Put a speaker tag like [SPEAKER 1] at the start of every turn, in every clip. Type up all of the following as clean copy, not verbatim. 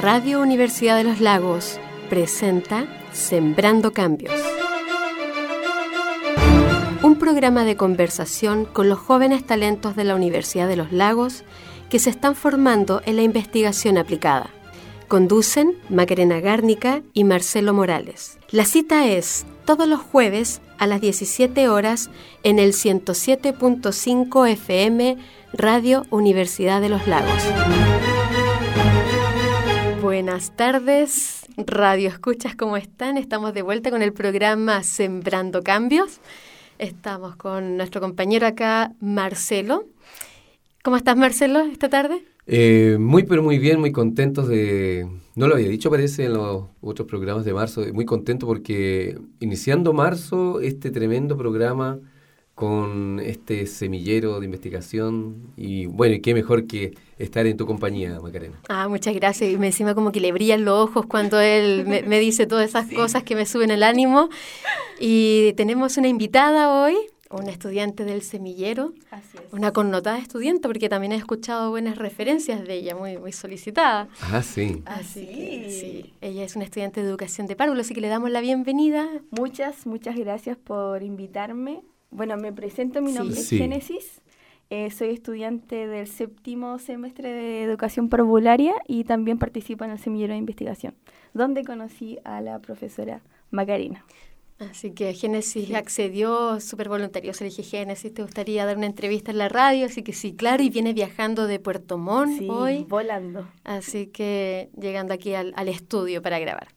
[SPEAKER 1] Radio Universidad de los Lagos presenta Sembrando Cambios. Un programa de conversación con los jóvenes talentos de la Universidad de los Lagos que se están formando en la investigación aplicada. Conducen Macarena Gárnica y Marcelo Morales. La cita es todos los jueves a las 17 horas en el 107.5 FM Radio Universidad de los Lagos. Buenas tardes, Radio Escuchas, ¿cómo están? Estamos de vuelta con el programa Sembrando Cambios. Estamos con nuestro compañero acá, Marcelo. ¿Cómo estás, Marcelo, esta tarde?
[SPEAKER 2] Muy bien, muy contentos de... No lo había dicho, parece, en los otros programas de marzo. Muy contento porque iniciando marzo, este tremendo programa con este semillero de investigación. Y bueno, y qué mejor que estar en tu compañía, Macarena.
[SPEAKER 1] Muchas gracias. Y encima como que le brillan los ojos cuando él me dice todas esas cosas que me suben el ánimo. Y tenemos una invitada hoy, una estudiante del semillero.
[SPEAKER 3] Así es.
[SPEAKER 1] Una connotada estudiante, porque también he escuchado buenas referencias de ella, muy solicitada.
[SPEAKER 2] Sí.
[SPEAKER 1] Así que sí, ella es una estudiante de educación de párvulo, así que le damos la bienvenida.
[SPEAKER 3] Muchas gracias por invitarme. Bueno, me presento, mi nombre es Génesis. Soy estudiante del 7º semestre de educación parvularia y también participo en el semillero de investigación, donde conocí a la profesora Macarena.
[SPEAKER 1] Así que Génesis accedió, súper voluntario. Le dije, Génesis, ¿te gustaría dar una entrevista en la radio? Así que sí, claro, y viene viajando de Puerto Montt hoy.
[SPEAKER 3] Volando.
[SPEAKER 1] Así que llegando aquí al estudio para grabar.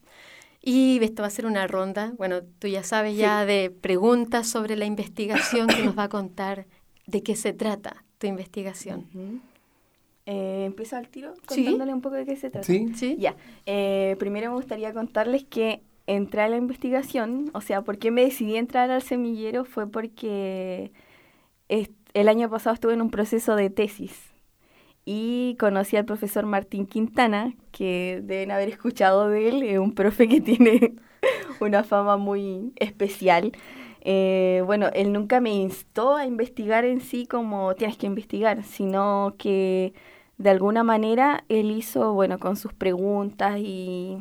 [SPEAKER 1] Y esto va a ser una ronda, bueno, tú ya sabes ya de preguntas sobre la investigación que nos va a contar de qué se trata tu investigación.
[SPEAKER 3] Uh-huh. ¿Empiezo al tiro contándole un poco de qué se trata?
[SPEAKER 1] Sí.
[SPEAKER 3] Ya. Primero me gustaría contarles que entré a la investigación, o sea, ¿por qué me decidí entrar al semillero? Fue porque el año pasado estuve en un proceso de tesis y conocí al profesor Martín Quintana, que deben haber escuchado de él, es un profe que tiene una fama muy especial. Bueno, él nunca me instó a investigar en sí como tienes que investigar, sino que de alguna manera él hizo, bueno, con sus preguntas y...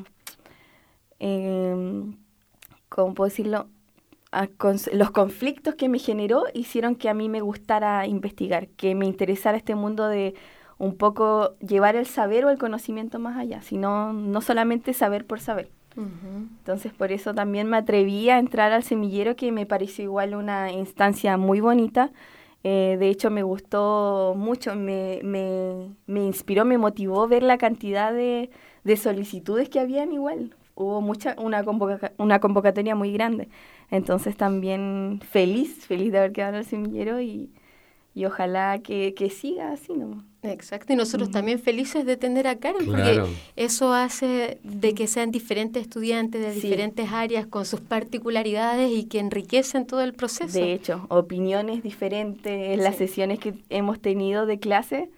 [SPEAKER 3] ¿cómo puedo decirlo? Los conflictos que me generó hicieron que a mí me gustara investigar, que me interesara este mundo de un poco llevar el saber o el conocimiento más allá, sino no solamente saber por saber. Uh-huh. Entonces, por eso también me atreví a entrar al semillero, que me pareció igual una instancia muy bonita. De hecho, me gustó mucho, me inspiró, me motivó ver la cantidad de solicitudes que habían igual. Hubo una convocatoria muy grande. Entonces también feliz de haber quedado en el semillero y ojalá que siga así, ¿no?
[SPEAKER 1] Exacto, y nosotros también felices de tener a Karen, porque eso hace de que sean diferentes estudiantes de diferentes áreas con sus particularidades y que enriquecen todo el proceso.
[SPEAKER 3] De hecho, opiniones diferentes en las sesiones que hemos tenido de clase,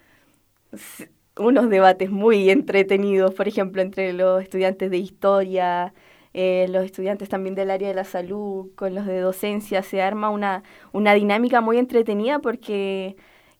[SPEAKER 3] unos debates muy entretenidos, por ejemplo, entre los estudiantes de historia, los estudiantes también del área de la salud, con los de docencia, se arma una dinámica muy entretenida porque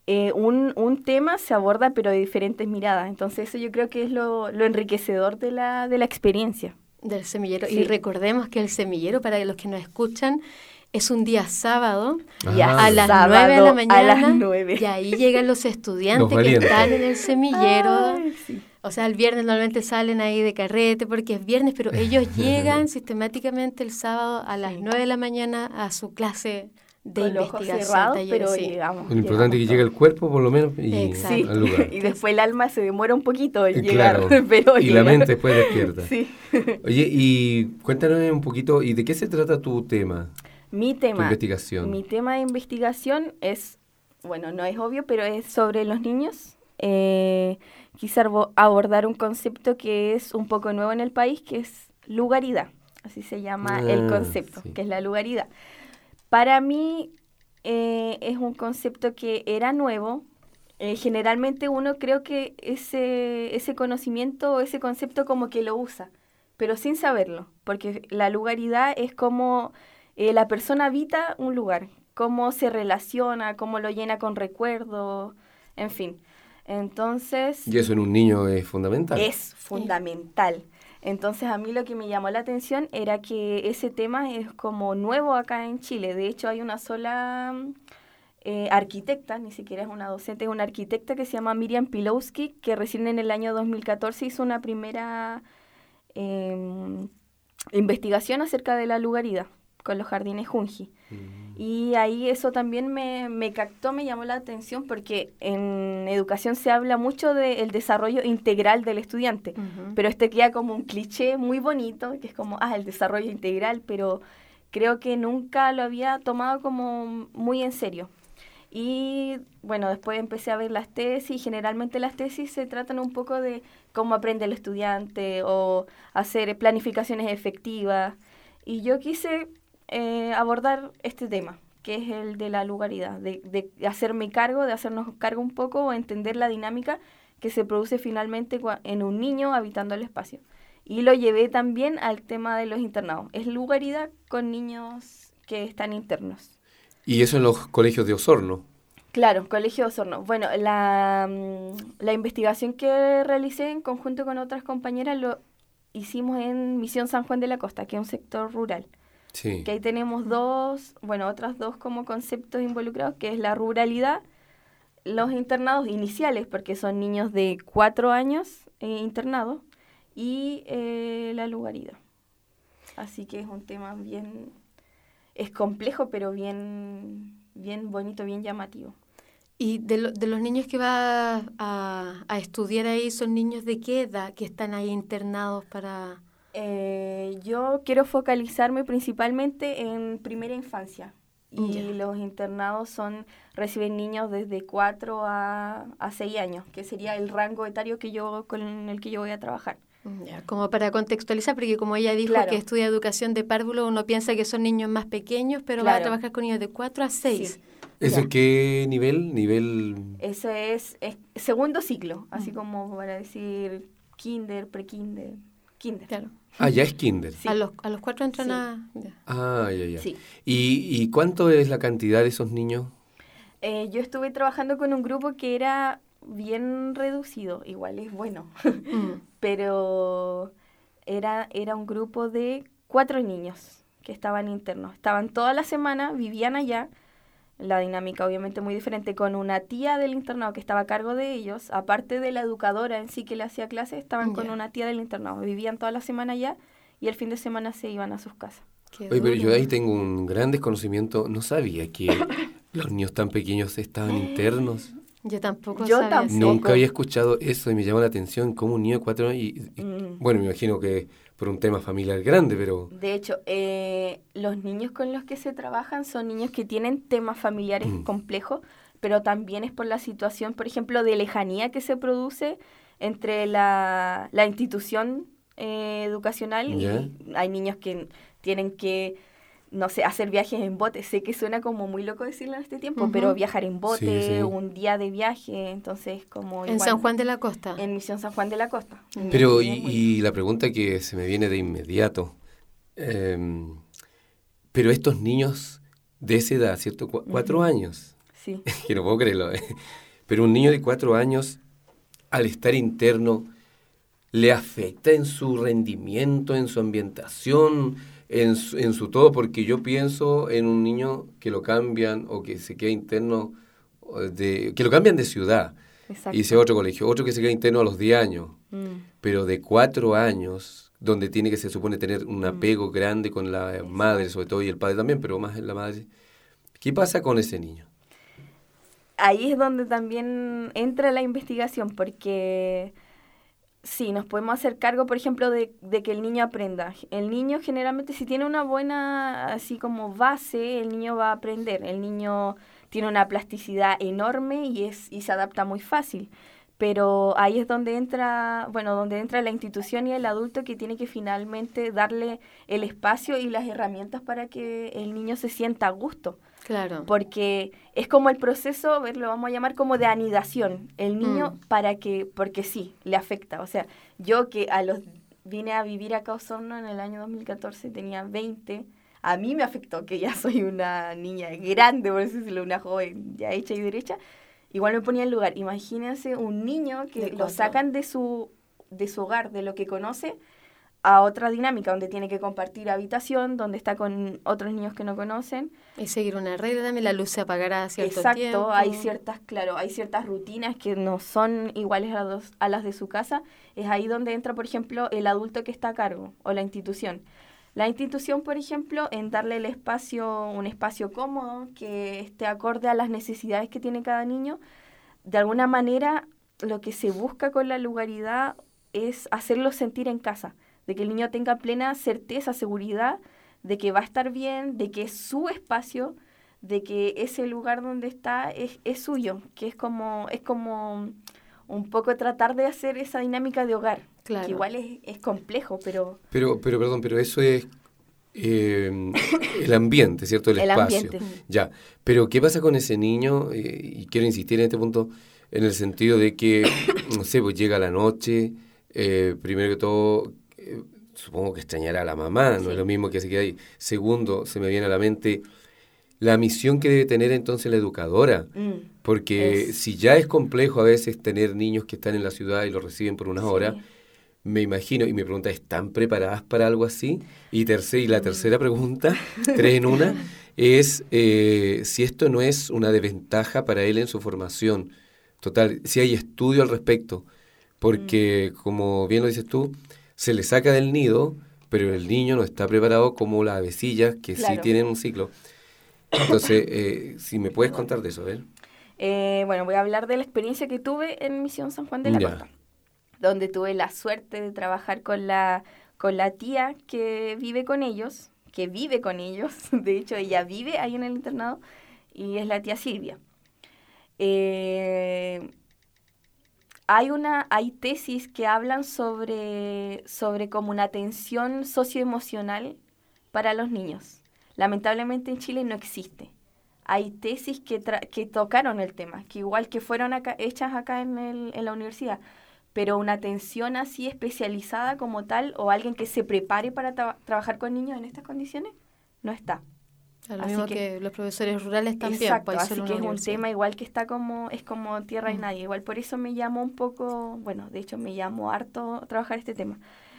[SPEAKER 3] un tema se aborda pero de diferentes miradas. Entonces eso yo creo que es lo enriquecedor de la experiencia.
[SPEAKER 1] Del semillero. Sí. Y recordemos que el semillero, para los que nos escuchan, es un día sábado a las 9 de la mañana.
[SPEAKER 3] A las 9.
[SPEAKER 1] Y ahí llegan los estudiantes que están en el semillero. Ay, sí. O sea, el viernes normalmente salen ahí de carrete porque es viernes, pero ellos llegan sistemáticamente el sábado a las 9 de la mañana a su clase de
[SPEAKER 3] con
[SPEAKER 1] investigación.
[SPEAKER 3] Los ojos cerrados, pero llegamos.
[SPEAKER 2] Lo importante es que llegue el cuerpo, por lo menos, y
[SPEAKER 1] al
[SPEAKER 2] lugar.
[SPEAKER 3] Y después el alma se demora un poquito en
[SPEAKER 2] llegar,
[SPEAKER 3] pero
[SPEAKER 2] y la mente después despierta.
[SPEAKER 3] Sí.
[SPEAKER 2] Oye, y cuéntanos un poquito, ¿y de qué se trata tu tema?
[SPEAKER 3] Mi tema.
[SPEAKER 2] Tu investigación.
[SPEAKER 3] Mi tema de investigación es, bueno, no es obvio, pero es sobre los niños. Quise abordar un concepto que es un poco nuevo en el país, que es lugaridad. Así se llama el concepto, que es la lugaridad. Para mí es un concepto que era nuevo. Generalmente uno creo que ese conocimiento o ese concepto como que lo usa, pero sin saberlo, porque la lugaridad es como la persona habita un lugar, cómo se relaciona, cómo lo llena con recuerdos, en fin. Entonces...
[SPEAKER 2] Y eso en un niño es fundamental.
[SPEAKER 3] Es fundamental. Entonces a mí lo que me llamó la atención era que ese tema es como nuevo acá en Chile. De hecho hay una sola arquitecta, ni siquiera es una docente, es una arquitecta que se llama Miriam Pilowski, que recién en el año 2014 hizo una primera investigación acerca de la lugarida con los jardines Junji. Y ahí eso también me captó, me llamó la atención, porque en educación se habla mucho del desarrollo integral del estudiante, pero este queda como un cliché muy bonito, que es como, el desarrollo integral, pero creo que nunca lo había tomado como muy en serio. Y bueno, después empecé a ver las tesis, y generalmente las tesis se tratan un poco de cómo aprende el estudiante o hacer planificaciones efectivas. Y yo quise abordar este tema, que es el de la lugaridad, de hacerme cargo, de hacernos cargo un poco o entender la dinámica que se produce finalmente en un niño habitando el espacio. Y lo llevé también al tema de los internados. Es lugaridad con niños que están internos.
[SPEAKER 2] Y eso en los colegios de Osorno.
[SPEAKER 3] Claro, Colegio Osorno. Bueno, la investigación que realicé en conjunto con otras compañeras lo hicimos en Misión San Juan de la Costa, que es un sector rural.
[SPEAKER 2] Sí.
[SPEAKER 3] Que ahí tenemos otras dos como conceptos involucrados, que es la ruralidad, los internados iniciales, porque son niños de 4 años internados, y la lugaridad. Así que es un tema es complejo, pero bien bonito, bien llamativo.
[SPEAKER 1] ¿Y de los niños que va a estudiar ahí, son niños de qué edad que están ahí internados para...?
[SPEAKER 3] Yo quiero focalizarme principalmente en primera infancia. Y los internados reciben niños desde 4 a 6 años, que sería el rango etario con el que yo voy a trabajar.
[SPEAKER 1] Ya, como para contextualizar, porque como ella dijo que estudia educación de párvulo, uno piensa que son niños más pequeños, pero va a trabajar con niños de 4 a 6.
[SPEAKER 3] Sí.
[SPEAKER 2] ¿Eso qué nivel?
[SPEAKER 3] Eso es segundo ciclo, así como para decir kinder, pre-kinder, kinder.
[SPEAKER 1] Claro.
[SPEAKER 2] Ya es kinder.
[SPEAKER 1] Sí. A los 4 entran a...
[SPEAKER 2] Ya.
[SPEAKER 3] Sí.
[SPEAKER 2] ¿Y cuánto es la cantidad de esos niños?
[SPEAKER 3] Yo estuve trabajando con un grupo que era bien reducido, igual es bueno, pero era un grupo de 4 niños que estaban internos. Estaban toda la semana, vivían allá. La dinámica obviamente muy diferente, con una tía del internado que estaba a cargo de ellos, aparte de la educadora en sí que le hacía clases, estaban con una tía del internado, vivían toda la semana allá y el fin de semana se iban a sus casas.
[SPEAKER 2] Oye, pero yo ahí tengo un gran desconocimiento, no sabía que los niños tan pequeños estaban internos.
[SPEAKER 1] Yo tampoco sabía.
[SPEAKER 2] Nunca había escuchado eso y me llama la atención como un niño de 4 años bueno, me imagino que por un tema familiar grande, pero...
[SPEAKER 3] De hecho, los niños con los que se trabajan son niños que tienen temas familiares complejos, pero también es por la situación, por ejemplo, de lejanía que se produce entre la institución educacional y hay niños que tienen que, no sé, hacer viajes en bote. Sé que suena como muy loco decirlo en este tiempo, pero viajar en bote, un día de viaje, entonces como...
[SPEAKER 1] En San Juan de la Costa.
[SPEAKER 3] En Misión San Juan de la Costa.
[SPEAKER 2] Pero, y la pregunta que se me viene de inmediato, pero estos niños de esa edad, ¿cierto? 4 años.
[SPEAKER 3] Sí.
[SPEAKER 2] Que no puedo creerlo, pero un niño de 4 años, al estar interno, ¿le afecta en su rendimiento, en su ambientación, en su todo? Porque yo pienso en un niño que lo cambian o que se queda interno, que lo cambian de ciudad.
[SPEAKER 3] Exacto.
[SPEAKER 2] Y se va a otro colegio, otro que se queda interno a los 10 años, pero de 4 años, donde tiene que, se supone, tener un apego grande con la madre, sobre todo, y el padre también, pero más la madre. ¿Qué pasa con ese niño?
[SPEAKER 3] Ahí es donde también entra la investigación, porque sí, nos podemos hacer cargo, por ejemplo, de que el niño aprenda. El niño generalmente, si tiene una buena, así como base, el niño va a aprender. El niño tiene una plasticidad enorme y se adapta muy fácil. Pero ahí es donde entra la institución y el adulto, que tiene que finalmente darle el espacio y las herramientas para que el niño se sienta a gusto.
[SPEAKER 1] Claro.
[SPEAKER 3] Porque es como el proceso, lo vamos a llamar como de anidación. El niño porque sí, le afecta. O sea, yo que vine a vivir acá a Osorno en el año 2014, tenía 20, a mí me afectó que ya soy una niña grande, por decirlo, una joven ya hecha y derecha. igual me ponía en lugar. Imagínense un niño que lo sacan de su hogar, de lo que conoce, a otra dinámica donde tiene que compartir habitación, donde está con otros niños que no conocen.
[SPEAKER 1] Y seguir una regla también, la luz se apagará a cierto
[SPEAKER 3] Exacto,
[SPEAKER 1] tiempo.
[SPEAKER 3] hay ciertas rutinas que no son iguales a las de su casa. Es ahí donde entra, por ejemplo, el adulto que está a cargo o la institución. La institución, por ejemplo, en darle un espacio cómodo, que esté acorde a las necesidades que tiene cada niño. De alguna manera, lo que se busca con la lugaridad es hacerlo sentir en casa, de que el niño tenga plena certeza, seguridad de que va a estar bien, de que es su espacio, de que ese lugar donde está es suyo, que es como un poco tratar de hacer esa dinámica de hogar,
[SPEAKER 1] claro.
[SPEAKER 3] Que igual es complejo, pero...
[SPEAKER 2] Pero eso es el ambiente, ¿cierto? El espacio.
[SPEAKER 3] Ambiente.
[SPEAKER 2] Ya, pero ¿qué pasa con ese niño? Y quiero insistir en este punto, en el sentido de que, no sé, pues llega la noche, primero que todo... supongo que extrañará a la mamá, no es lo mismo que se queda ahí. Segundo, se me viene a la mente la misión que debe tener entonces la educadora, porque si ya es complejo a veces tener niños que están en la ciudad y los reciben por unas horas, me imagino, y mi pregunta, ¿están preparadas para algo así? Y la tercera pregunta, 3 en una, es si esto no es una desventaja para él en su formación. Total, si hay estudio al respecto, porque como bien lo dices tú, se le saca del nido, pero el niño no está preparado como las avecillas, que sí tienen un ciclo. Entonces, si me puedes contar de eso, a ver.
[SPEAKER 3] Bueno, voy a hablar de la experiencia que tuve en Misión San Juan de la Costa, donde tuve la suerte de trabajar con la tía que vive con ellos, de hecho ella vive ahí en el internado, y es la tía Silvia. Hay tesis que hablan sobre como una atención socioemocional para los niños. Lamentablemente en Chile no existe. Hay tesis que tocaron el tema, que igual que fueron hechas acá en la universidad, pero una atención así especializada como tal, o alguien que se prepare para trabajar con niños en estas condiciones, no está.
[SPEAKER 1] Lo mismo que los profesores rurales también.
[SPEAKER 3] Exacto, así que es un tema igual que está como tierra y nadie. Igual por eso me llamó un poco, bueno, de hecho me llamó harto trabajar este tema.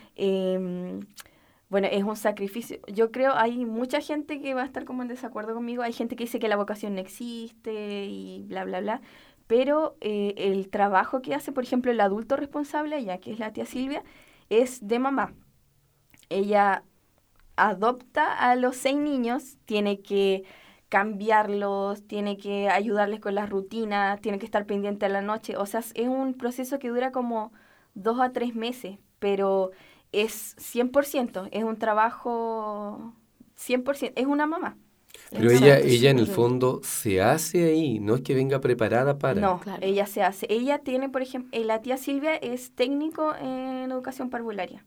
[SPEAKER 3] Bueno, es un sacrificio. Yo creo hay mucha gente que va a estar como en desacuerdo conmigo. Hay gente que dice que la vocación no existe y bla, bla, bla. Pero el trabajo que hace, por ejemplo, el adulto responsable, ya que es la tía Silvia, es de mamá. Ella adopta a los 6 niños, tiene que cambiarlos, tiene que ayudarles con las rutinas, tiene que estar pendiente a la noche. O sea, es un proceso que dura como 2 a 3 meses, pero es 100%, es un trabajo 100%, es una mamá.
[SPEAKER 2] Pero ella en el fondo se hace ahí, no es que venga preparada para...
[SPEAKER 3] No, claro. Ella se hace. Ella tiene, por ejemplo, la tía Silvia es técnico en educación parvularia.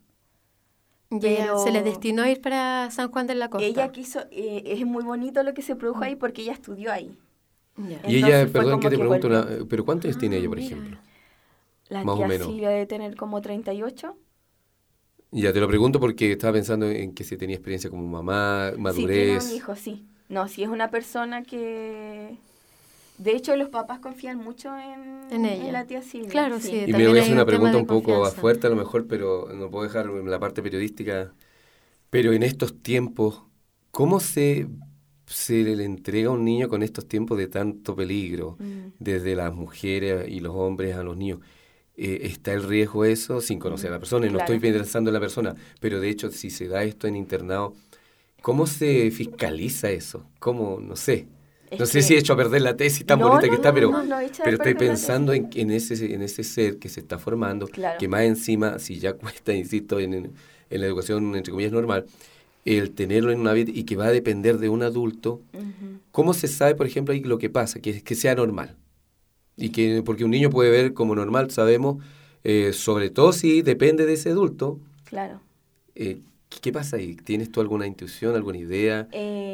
[SPEAKER 1] Pero se le destinó a ir para San Juan de la Costa.
[SPEAKER 3] Ella quiso, es muy bonito lo que se produjo ahí porque ella estudió ahí.
[SPEAKER 2] Y ella, perdón que te pregunto, pero ¿cuántos años tiene ella, por ejemplo?
[SPEAKER 3] La
[SPEAKER 2] más
[SPEAKER 3] tía
[SPEAKER 2] o menos.
[SPEAKER 3] Silvia debe tener como 38.
[SPEAKER 2] Ya te lo pregunto porque estaba pensando en que si tenía experiencia como mamá, madurez.
[SPEAKER 3] Sí, tiene un hijo, sí. No, sí es una persona que... De hecho, los papás confían mucho en ella, en la tía Silvia.
[SPEAKER 1] Claro, sí.
[SPEAKER 2] Y me voy a hacer una pregunta un poco fuerte a lo mejor, pero no puedo dejar la parte periodística. Pero en estos tiempos, ¿cómo se le entrega a un niño con estos tiempos de tanto peligro? Desde las mujeres y los hombres a los niños. ¿Está el riesgo eso sin conocer a la persona? Y no estoy pensando en la persona, pero de hecho, si se da esto en internado, ¿cómo se fiscaliza eso? ¿Cómo? No sé. No sé si he hecho a perder la tesis tan bonita que está, pero estoy pensando en ese ser que se está formando, que más encima, si ya cuesta, insisto, en la educación, entre comillas, normal, el tenerlo en una vida y que va a depender de un adulto, ¿cómo se sabe, por ejemplo, ahí lo que pasa? Que sea normal. Y que porque un niño puede ver como normal, sabemos, sobre todo si depende de ese adulto.
[SPEAKER 3] Claro.
[SPEAKER 2] ¿Qué pasa ahí? ¿Tienes tú alguna intuición, alguna idea?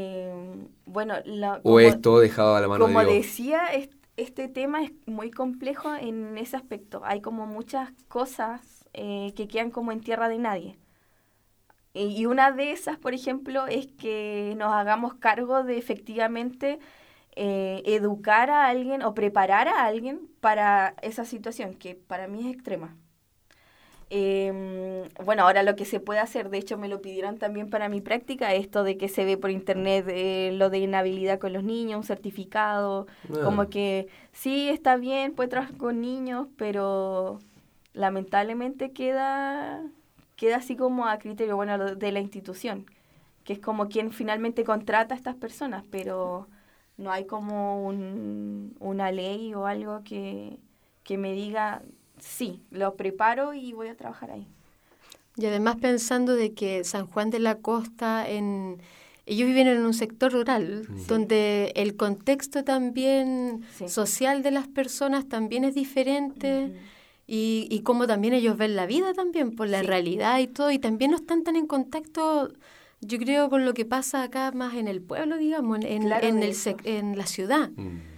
[SPEAKER 3] Bueno,
[SPEAKER 2] ¿O es todo dejado a la mano de Dios?
[SPEAKER 3] Como decía, este tema es muy complejo en ese aspecto. Hay como muchas cosas que quedan como en tierra de nadie. Y una de esas, por ejemplo, es que nos hagamos cargo de efectivamente educar a alguien o preparar a alguien para esa situación que para mí es extrema. Bueno, ahora lo que se puede hacer, de hecho me lo pidieron también para mi práctica, esto de que se ve por internet lo de inhabilidad con los niños, un certificado, como que sí está bien, puede trabajar con niños, pero lamentablemente queda así como a criterio, bueno, de la institución, que es como quien finalmente contrata a estas personas, pero no hay como una ley o algo que me diga, sí, lo preparo y voy a trabajar ahí.
[SPEAKER 1] Y además pensando de que San Juan de la Costa, ellos viven en un sector rural, donde el contexto también social de las personas también es diferente, y como también ellos ven la vida también, por la realidad y todo, y también no están tan en contacto, yo creo, con lo que pasa acá más en el pueblo, digamos, en la ciudad.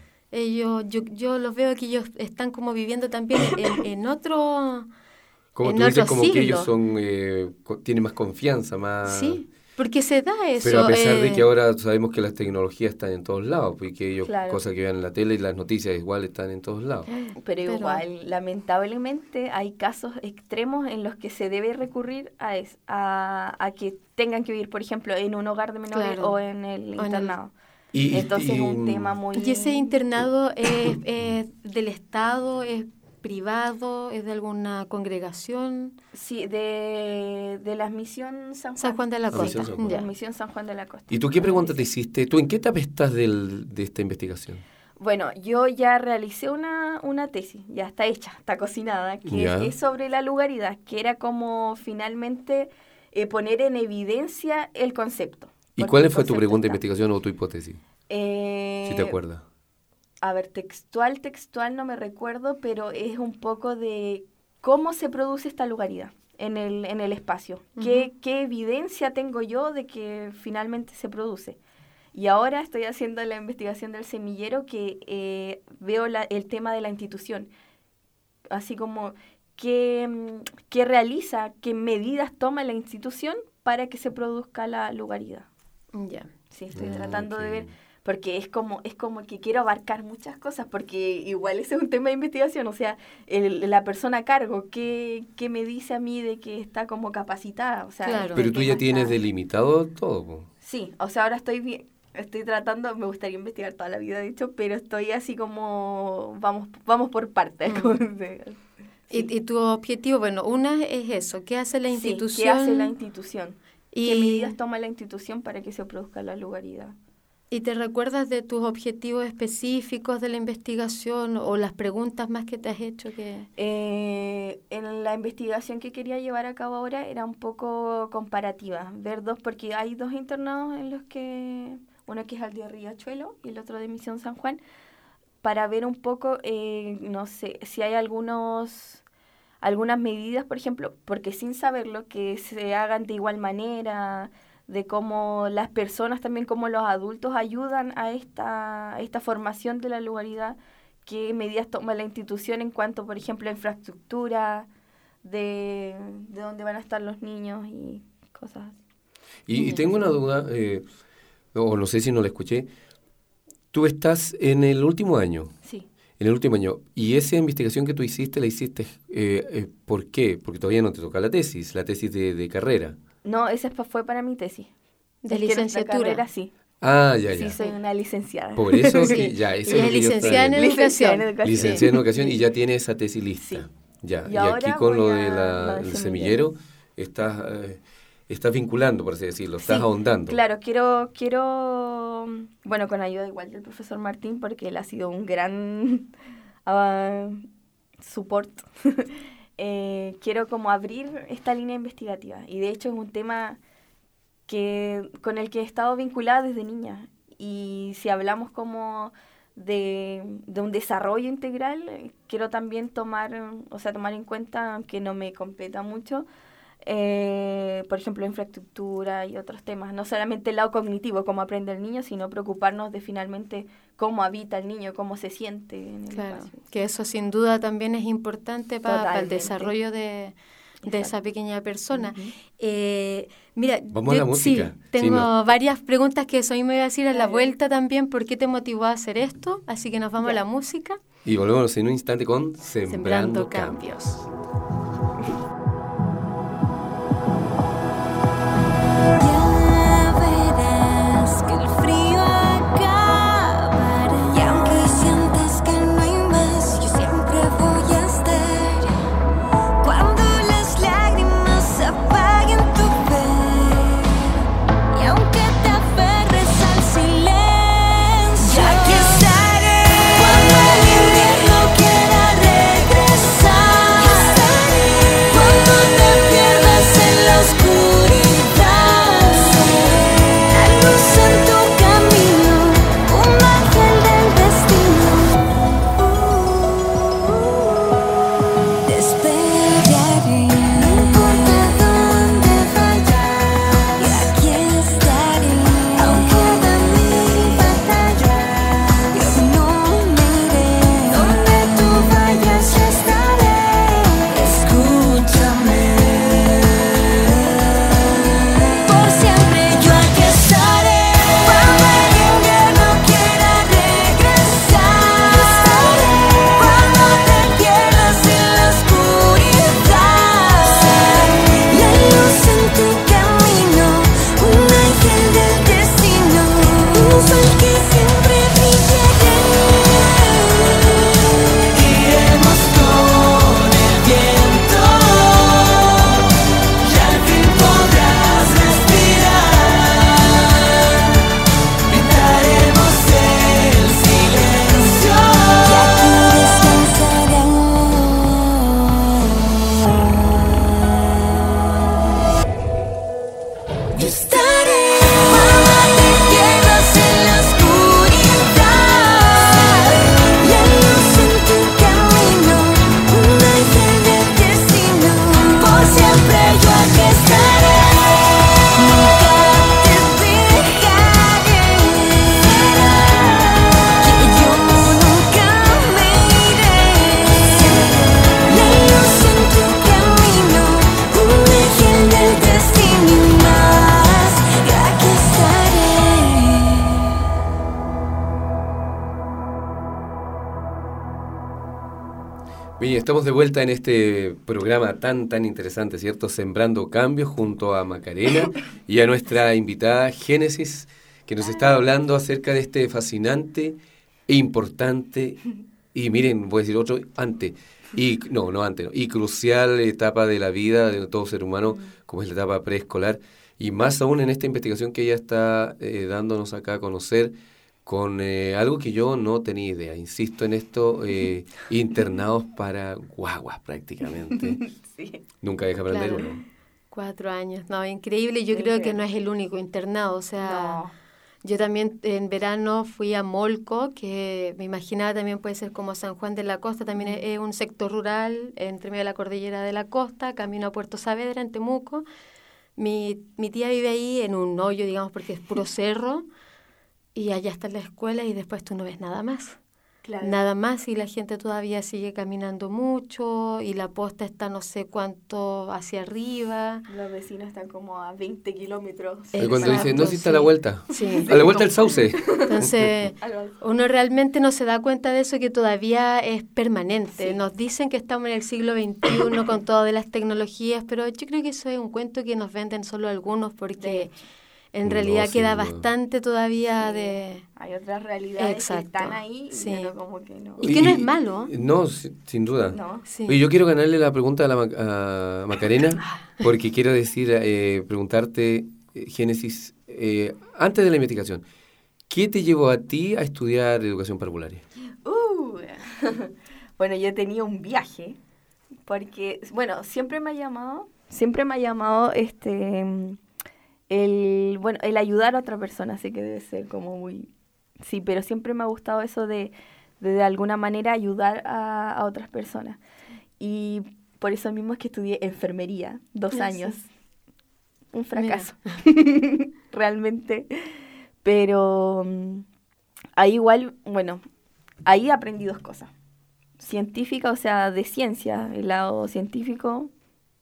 [SPEAKER 1] Yo los veo que ellos están como viviendo también en otro
[SPEAKER 2] como
[SPEAKER 1] en
[SPEAKER 2] tú dices,
[SPEAKER 1] otro
[SPEAKER 2] como
[SPEAKER 1] siglo.
[SPEAKER 2] que ellos son tienen más confianza, más...
[SPEAKER 1] Sí, porque se da eso.
[SPEAKER 2] Pero a pesar de que ahora sabemos que las tecnologías están en todos lados, porque ellos,
[SPEAKER 3] Claro.
[SPEAKER 2] cosas que vean en la tele y las noticias igual están en todos lados.
[SPEAKER 3] Pero igual, lamentablemente, hay casos extremos en los que se debe recurrir a que tengan que vivir, por ejemplo, en un hogar de menores o en el internado. Entonces es un tema muy...
[SPEAKER 1] ¿Y ese internado es del Estado, es privado, es de alguna congregación?
[SPEAKER 3] Sí, de la Misión San
[SPEAKER 1] Juan de la Costa.
[SPEAKER 3] De la Misión San Juan de la Costa.
[SPEAKER 2] ¿Y tú qué pregunta te hiciste? ¿Tú en qué etapa estás de esta investigación?
[SPEAKER 3] Bueno, yo ya realicé una tesis, ya está hecha, está cocinada, que es sobre la lugaridad, que era como finalmente poner en evidencia el concepto.
[SPEAKER 2] ¿Y cuál fue tu pregunta de investigación o tu hipótesis? Si te acuerdas.
[SPEAKER 3] A ver, textual no me recuerdo, pero es un poco de cómo se produce esta lugaridad en el espacio. ¿Qué evidencia tengo yo de que finalmente se produce? Y ahora estoy haciendo la investigación del semillero que veo el tema de la institución. Así como qué realiza, qué medidas toma la institución para que se produzca la lugaridad.
[SPEAKER 1] Ya.
[SPEAKER 3] Sí, estoy tratando de ver, porque es como que quiero abarcar muchas cosas, porque igual ese es un tema de investigación, o sea, la persona a cargo, ¿qué me dice a mí de que está como capacitada? O sea,
[SPEAKER 1] claro.
[SPEAKER 2] Pero tú ya tienes delimitado todo, ¿no?
[SPEAKER 3] Sí, o sea, ahora estoy tratando, me gustaría investigar toda la vida, de hecho, pero estoy así como, vamos por partes.
[SPEAKER 1] Sí. ¿Y tu objetivo? Bueno, una es eso, ¿qué hace la institución?
[SPEAKER 3] Sí, ¿qué hace la institución? ¿Qué medidas toma la institución para que se produzca la lugaridad?
[SPEAKER 1] ¿Y te recuerdas de tus objetivos específicos de la investigación o las preguntas más que te has hecho?
[SPEAKER 3] En la investigación que quería llevar a cabo ahora era un poco comparativa, porque hay dos internados en los que, uno que es el de Riachuelo y el otro de Misión San Juan, para ver un poco, no sé, si hay algunas medidas, por ejemplo, porque sin saberlo, que se hagan de igual manera, de cómo las personas también, como los adultos ayudan a esta formación de la lugaridad, qué medidas toma la institución en cuanto, por ejemplo, a infraestructura, de dónde van a estar los niños y cosas así.
[SPEAKER 2] Y tengo una duda, o no sé si no la escuché, tú estás en el último año.
[SPEAKER 3] Sí.
[SPEAKER 2] En el último año. ¿Y esa investigación que tú hiciste, la hiciste por qué? Porque todavía no te toca la tesis de carrera.
[SPEAKER 3] No, esa fue para mi tesis.
[SPEAKER 1] ¿De licenciatura?
[SPEAKER 3] Carrera, sí.
[SPEAKER 2] Ah, ya.
[SPEAKER 3] Sí, soy una licenciada.
[SPEAKER 2] Por eso que ya, eso es lo que
[SPEAKER 1] licenciada en educación.
[SPEAKER 2] Licenciada en educación y ya tiene esa tesis lista.
[SPEAKER 3] Sí.
[SPEAKER 2] Ya. Y aquí con lo del semillero estás vinculando, por así decirlo, estás ahondando.
[SPEAKER 3] Claro, quiero, bueno, con ayuda igual del profesor Martín, porque él ha sido un gran support. Quiero como abrir esta línea investigativa, y de hecho es un tema con el que he estado vinculada desde niña, y si hablamos como de un desarrollo integral, quiero también tomar en cuenta, aunque no me competa mucho, por ejemplo, infraestructura y otros temas, no solamente el lado cognitivo, cómo aprende el niño, sino preocuparnos de finalmente cómo habita el niño, cómo se siente en el espacio.
[SPEAKER 1] Que eso sin duda también es importante para el desarrollo de de esa pequeña persona. Mira,
[SPEAKER 2] vamos a la música.
[SPEAKER 1] Sí, tengo varias preguntas que eso mismo iba a decir a la vuelta también. ¿Por qué te motivó a hacer esto? Así que nos vamos a la música.
[SPEAKER 2] Y volvemos en un instante con Sembrando Cambios. Bien, estamos de vuelta en este programa tan interesante, ¿cierto? Sembrando Cambios junto a Macarena y a nuestra invitada Génesis, que nos está hablando acerca de este fascinante e importante, y miren, voy a decir otro, y crucial etapa de la vida de todo ser humano, como es la etapa preescolar, y más aún en esta investigación que ella está dándonos acá a conocer, con algo que yo no tenía idea, insisto en esto, internados para guaguas prácticamente. Sí. Nunca deja aprender
[SPEAKER 1] claro.
[SPEAKER 2] uno.
[SPEAKER 1] 4 años, no, increíble. Yo creo que no es el único internado, o sea, yo también en verano fui a Molco, que me imaginaba también puede ser como San Juan de la Costa, también es un sector rural entre medio de la cordillera de la costa, camino a Puerto Saavedra, en Temuco. Mi tía vive ahí en un hoyo, digamos, porque es puro cerro. Y allá está la escuela y después tú no ves nada más. Claro. Nada más, y la gente todavía sigue caminando mucho y la posta está no sé cuánto hacia arriba.
[SPEAKER 3] Los vecinos están como a 20 kilómetros.
[SPEAKER 2] Y cuando dicen, no, si está a la vuelta.
[SPEAKER 1] Sí.
[SPEAKER 2] A la vuelta del sauce.
[SPEAKER 1] Entonces, uno realmente no se da cuenta de eso, que todavía es permanente. Sí. Nos dicen que estamos en el siglo XXI con todas las tecnologías, pero yo creo que eso es un cuento que nos venden solo algunos, porque en realidad queda bastante todavía de...
[SPEAKER 3] Hay otras realidades que están ahí, pero como que no.
[SPEAKER 1] Y que no es malo.
[SPEAKER 2] No, sin duda.
[SPEAKER 3] No.
[SPEAKER 1] Sí.
[SPEAKER 2] Y yo quiero ganarle la pregunta a Macarena, porque quiero preguntarte, Génesis, antes de la investigación, ¿qué te llevó a ti a estudiar educación parvularia?
[SPEAKER 3] Bueno, yo tenía un viaje, porque, bueno, siempre me ha llamado el ayudar a otra persona, así que debe ser como muy... Sí, pero siempre me ha gustado eso de alguna manera ayudar a otras personas. Y por eso mismo es que estudié enfermería, 2 años. Un fracaso, realmente. Pero ahí igual, bueno, ahí aprendí 2 cosas. Científica, o sea, de ciencia, el lado científico,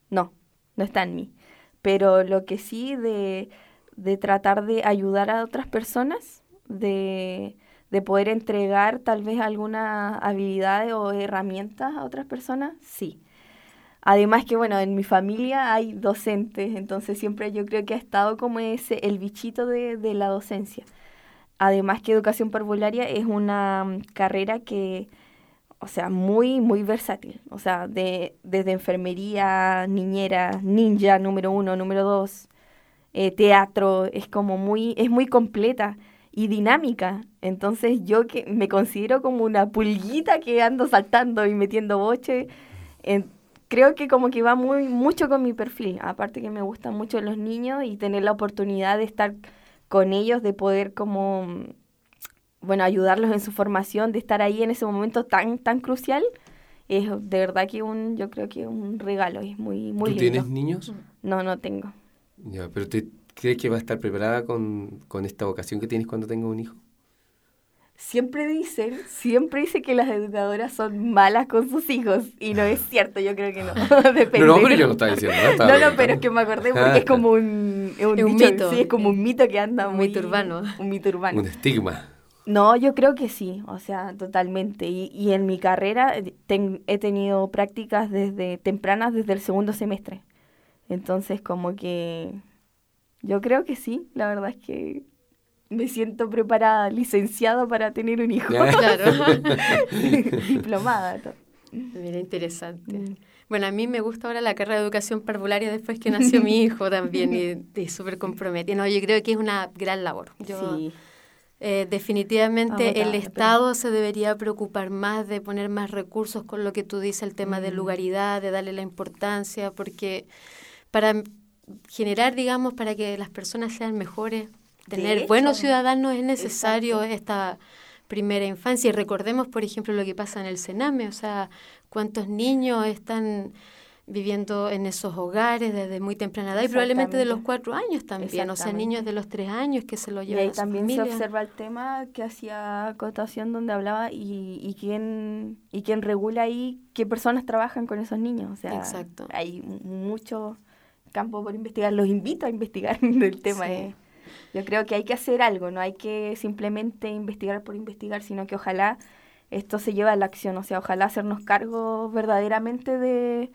[SPEAKER 3] no está en mí. Pero lo que sí de tratar de ayudar a otras personas, de poder entregar tal vez algunas habilidades o herramientas a otras personas, sí. Además que, bueno, en mi familia hay docentes, entonces siempre yo creo que ha estado como el bichito de la docencia. Además que educación parvularia es una carrera que, o sea, muy, muy versátil. O sea, desde enfermería, niñera, ninja, número 1, número 2, teatro, es muy completa y dinámica. Entonces yo que me considero como una pulguita que ando saltando y metiendo boche. Creo que como que va mucho con mi perfil. Aparte que me gustan mucho los niños y tener la oportunidad de estar con ellos, de poder como, bueno, ayudarlos en su formación, de estar ahí en ese momento tan crucial, es de verdad que yo creo que es un regalo, es muy, muy lindo.
[SPEAKER 2] ¿Tú tienes niños?
[SPEAKER 3] No tengo.
[SPEAKER 2] Ya, pero ¿crees que va a estar preparada con esta vocación que tienes cuando tengas un hijo?
[SPEAKER 3] Siempre dicen que las educadoras son malas con sus hijos, y no es cierto, yo creo que no. Depende.
[SPEAKER 2] No, pero yo no estaba diciendo nada.
[SPEAKER 3] No, pero es que me acordé porque es como un
[SPEAKER 1] mito.
[SPEAKER 3] Sí, es como un mito que anda
[SPEAKER 1] un mito urbano.
[SPEAKER 3] Un mito urbano.
[SPEAKER 2] Un estigma.
[SPEAKER 3] No, yo creo que sí, o sea, totalmente. Y en mi carrera he tenido prácticas tempranas desde el segundo semestre. Entonces, como que yo creo que sí, la verdad es que me siento preparada, licenciada para tener un hijo.
[SPEAKER 1] Claro.
[SPEAKER 3] Diplomada. Todo.
[SPEAKER 1] Mira, interesante. Bueno, a mí me gusta ahora la carrera de educación parvularia después que nació mi hijo también y súper comprometida. No, yo creo que es una gran labor.
[SPEAKER 3] Sí.
[SPEAKER 1] Definitivamente el Estado se debería preocupar más de poner más recursos con lo que tú dices, el tema de lugaridad, de darle la importancia, porque para generar, digamos, para que las personas sean mejores, tener buenos ciudadanos es necesario esta primera infancia. Y recordemos, por ejemplo, lo que pasa en el Sename, o sea, cuántos niños están viviendo en esos hogares desde muy temprana edad y probablemente de los 4 años también, o sea, niños de los 3 años que se lo llevan a su familia.
[SPEAKER 3] Y ahí también se observa el tema que hacía acotación donde hablaba y quién regula ahí qué personas trabajan con esos niños, o sea,
[SPEAKER 1] exacto.
[SPEAKER 3] Hay mucho campo por investigar, los invito a investigar del tema.
[SPEAKER 1] Sí.
[SPEAKER 3] Yo creo que hay que hacer algo, no hay que simplemente investigar por investigar, sino que ojalá esto se lleve a la acción, o sea, ojalá hacernos cargo verdaderamente de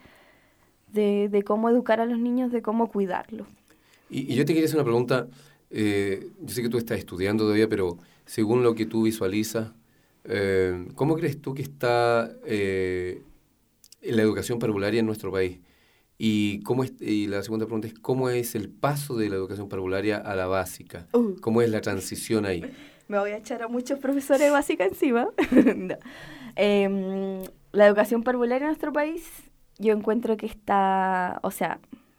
[SPEAKER 3] cómo educar a los niños, de cómo cuidarlos.
[SPEAKER 2] Y yo te quería hacer una pregunta, yo sé que tú estás estudiando todavía, pero según lo que tú visualizas, ¿cómo crees tú que está la educación parvularia en nuestro país? Y la segunda pregunta es, ¿cómo es el paso de la educación parvularia a la básica? ¿Cómo es la transición ahí?
[SPEAKER 3] Me voy a echar a muchos profesores de básica encima. No. La educación parvularia en nuestro país, yo encuentro que está, o sea,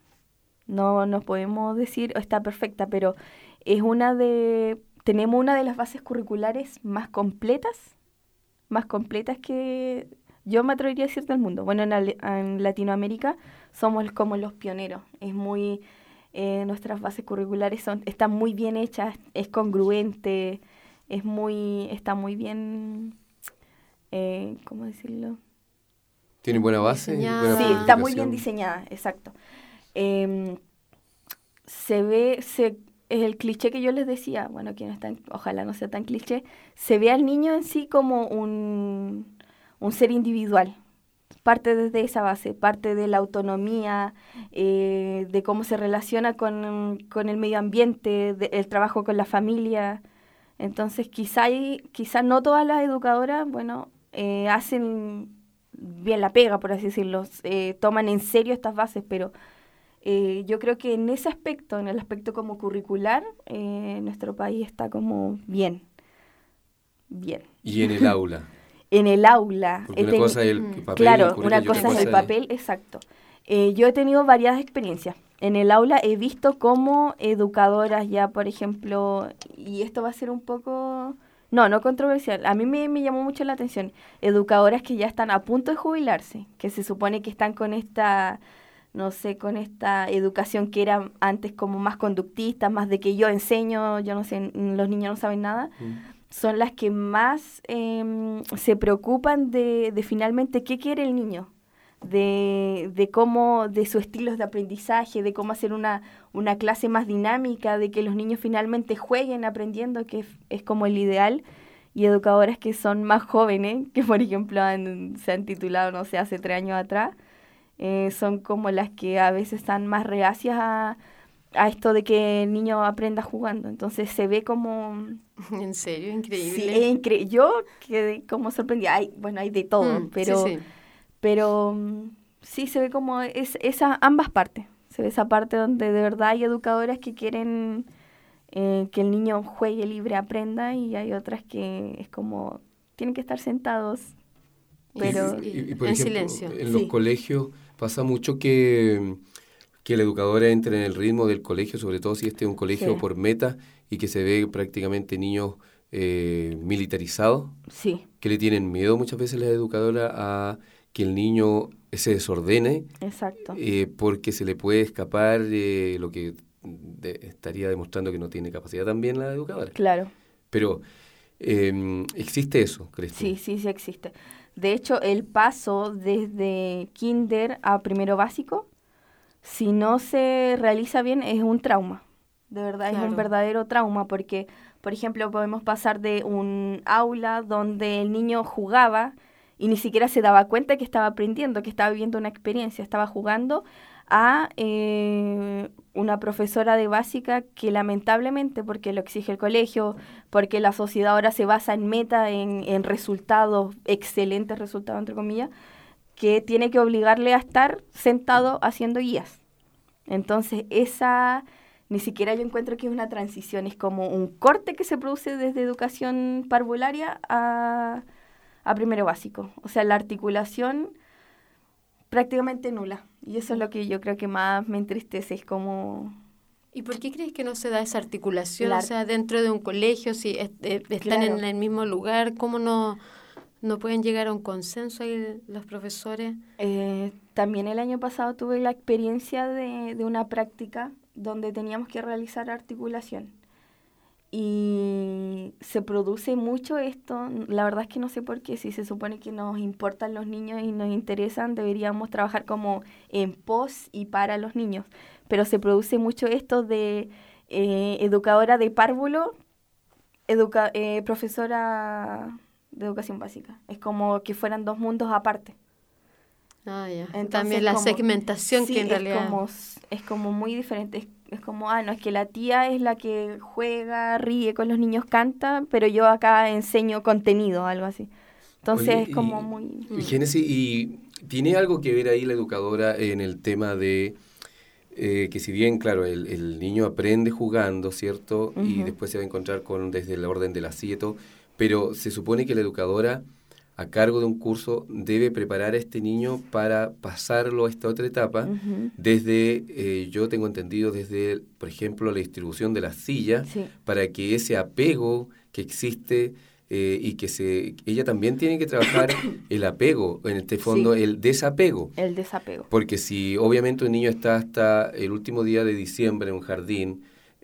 [SPEAKER 3] no nos podemos decir está perfecta, pero es tenemos una de las bases curriculares más completas que yo me atrevería a decir del mundo. Bueno, en Latinoamérica somos como los pioneros. Es muy, nuestras bases curriculares están muy bien hechas, es congruente, está muy bien, ¿cómo decirlo?
[SPEAKER 2] ¿Tiene buena base?
[SPEAKER 3] Sí, está muy bien diseñada, exacto. Es el cliché que yo les decía, bueno, ojalá no sea tan cliché, se ve al niño en sí como un ser individual. Parte desde esa base, parte de la autonomía, de cómo se relaciona con el medio ambiente, el trabajo con la familia. Entonces, quizá no todas las educadoras, bueno, hacen bien la pega, por así decirlo, toman en serio estas bases, pero yo creo que en ese aspecto, en el aspecto como curricular, nuestro país está como bien.
[SPEAKER 2] ¿Y en el aula?
[SPEAKER 3] En el aula.
[SPEAKER 2] Porque una cosa es el papel.
[SPEAKER 3] Claro, una cosa es el papel, exacto. Yo he tenido varias experiencias. En el aula he visto cómo educadoras ya, por ejemplo, y esto va a ser un poco, no controversial, a mí me llamó mucho la atención, educadoras que ya están a punto de jubilarse, que se supone que están con esta, no sé, con esta educación que era antes como más conductista, más de que yo enseño, yo no sé, los niños no saben nada. Son las que más se preocupan de finalmente qué quiere el niño, de cómo, de sus estilos de aprendizaje, de cómo hacer una clase más dinámica, de que los niños finalmente jueguen aprendiendo, que es como el ideal, y educadoras que son más jóvenes, que por ejemplo se han titulado, no sé, hace 3 años atrás, son como las que a veces están más reacias a esto de que el niño aprenda jugando. Entonces se ve como...
[SPEAKER 1] ¿En serio? Increíble.
[SPEAKER 3] Sí, yo quedé como sorprendida. Hay de todo, pero sí se ve como ambas partes. Se ve esa parte donde de verdad hay educadoras que quieren que el niño juegue libre, aprenda, y hay otras que es como, tienen que estar sentados, pero
[SPEAKER 2] y por
[SPEAKER 1] en
[SPEAKER 2] ejemplo,
[SPEAKER 1] silencio.
[SPEAKER 2] En los colegios pasa mucho que la educadora entre en el ritmo del colegio, sobre todo si este es un colegio por meta y que se ve prácticamente niños militarizados, que le tienen miedo muchas veces las educadoras a que el niño se desordene.
[SPEAKER 3] Exacto.
[SPEAKER 2] Porque se le puede escapar lo que estaría demostrando que no tiene capacidad también la educadora.
[SPEAKER 3] Claro.
[SPEAKER 2] Pero ¿existe eso, crees tú?
[SPEAKER 3] Sí existe. De hecho, el paso desde kinder a primero básico, si no se realiza bien, es un trauma. De verdad, es un verdadero trauma, porque, por ejemplo, podemos pasar de un aula donde el niño jugaba y ni siquiera se daba cuenta que estaba aprendiendo, que estaba viviendo una experiencia, estaba jugando, a una profesora de básica que lamentablemente, porque lo exige el colegio, porque la sociedad ahora se basa en meta, en resultados, excelentes resultados, entre comillas, que tiene que obligarle a estar sentado haciendo guías. Entonces, ni siquiera yo encuentro que es una transición, es como un corte que se produce desde educación parvularia a primero básico. O sea, la articulación prácticamente nula. Y eso es lo que yo creo que más me entristece, es como...
[SPEAKER 1] ¿Y por qué crees que no se da esa articulación? O sea, dentro de un colegio, si están en el mismo lugar, ¿cómo no pueden llegar a un consenso ahí los profesores?
[SPEAKER 3] También el año pasado tuve la experiencia de una práctica donde teníamos que realizar articulación. Y se produce mucho esto, la verdad es que no sé por qué, si se supone que nos importan los niños y nos interesan, deberíamos trabajar como en pos y para los niños, pero se produce mucho esto de educadora de párvulo, profesora de educación básica, es como que fueran 2 mundos aparte.
[SPEAKER 1] Ah, ya.
[SPEAKER 3] Entonces,
[SPEAKER 1] también la segmentación, que en realidad...
[SPEAKER 3] es como muy diferente. Es como, no, es que la tía es la que juega, ríe con los niños, canta, pero yo acá enseño contenido, algo así. Entonces,
[SPEAKER 2] oye,
[SPEAKER 3] es como muy...
[SPEAKER 2] Génesis, ¿y tiene algo que ver ahí la educadora en el tema de que si bien, claro, el niño aprende jugando, ¿cierto? Uh-huh. Y después se va a encontrar desde el orden de la silla y todo, pero se supone que la educadora, a cargo de un curso, debe preparar a este niño para pasarlo a esta otra etapa, uh-huh. Desde, yo tengo entendido, desde, por ejemplo, la distribución de las sillas, para que ese apego que existe y que ella también tiene que trabajar el apego, en este fondo, el desapego.
[SPEAKER 3] El desapego.
[SPEAKER 2] Porque si obviamente un niño está hasta el último día de diciembre en un jardín,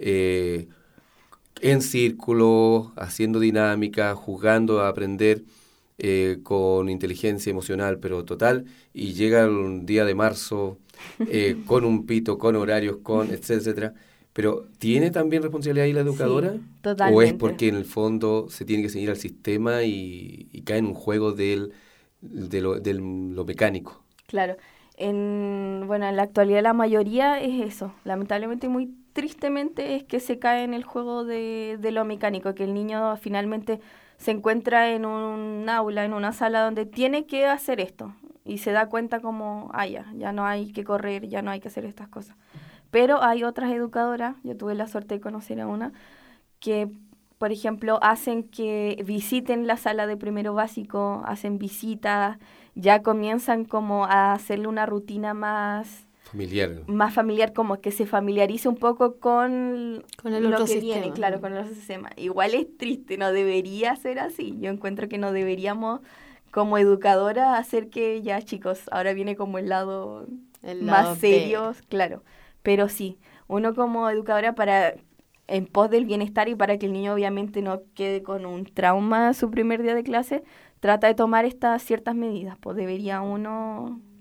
[SPEAKER 2] en círculo, haciendo dinámica, jugando a aprender, con inteligencia emocional, pero total, y llega un día de marzo con un pito, con horarios, etcétera. Pero ¿tiene también responsabilidad ahí la educadora?
[SPEAKER 3] Sí, totalmente.
[SPEAKER 2] ¿O es porque en el fondo se tiene que seguir al sistema y cae en un juego de lo mecánico?
[SPEAKER 3] Claro. En la actualidad la mayoría es eso. Lamentablemente, muy tristemente, es que se cae en el juego de lo mecánico, que el niño finalmente se encuentra en un aula, en una sala donde tiene que hacer esto y se da cuenta como, ya no hay que correr, ya no hay que hacer estas cosas. Pero hay otras educadoras, yo tuve la suerte de conocer a una, que, por ejemplo, hacen que visiten la sala de primero básico, hacen visitas, ya comienzan como a hacerle una rutina más familiar, como que se familiarice un poco con
[SPEAKER 1] el otro
[SPEAKER 3] lo que
[SPEAKER 1] sistema.
[SPEAKER 3] Viene, claro, con el otro sistema. Igual es triste, no debería ser así. Yo encuentro que no deberíamos, como educadora, hacer que ya, chicos, ahora viene como el lado más serio, claro. Pero sí, uno como educadora, en pos del bienestar y para que el niño obviamente no quede con un trauma su primer día de clase, trata de tomar estas ciertas medidas. Pues debería uno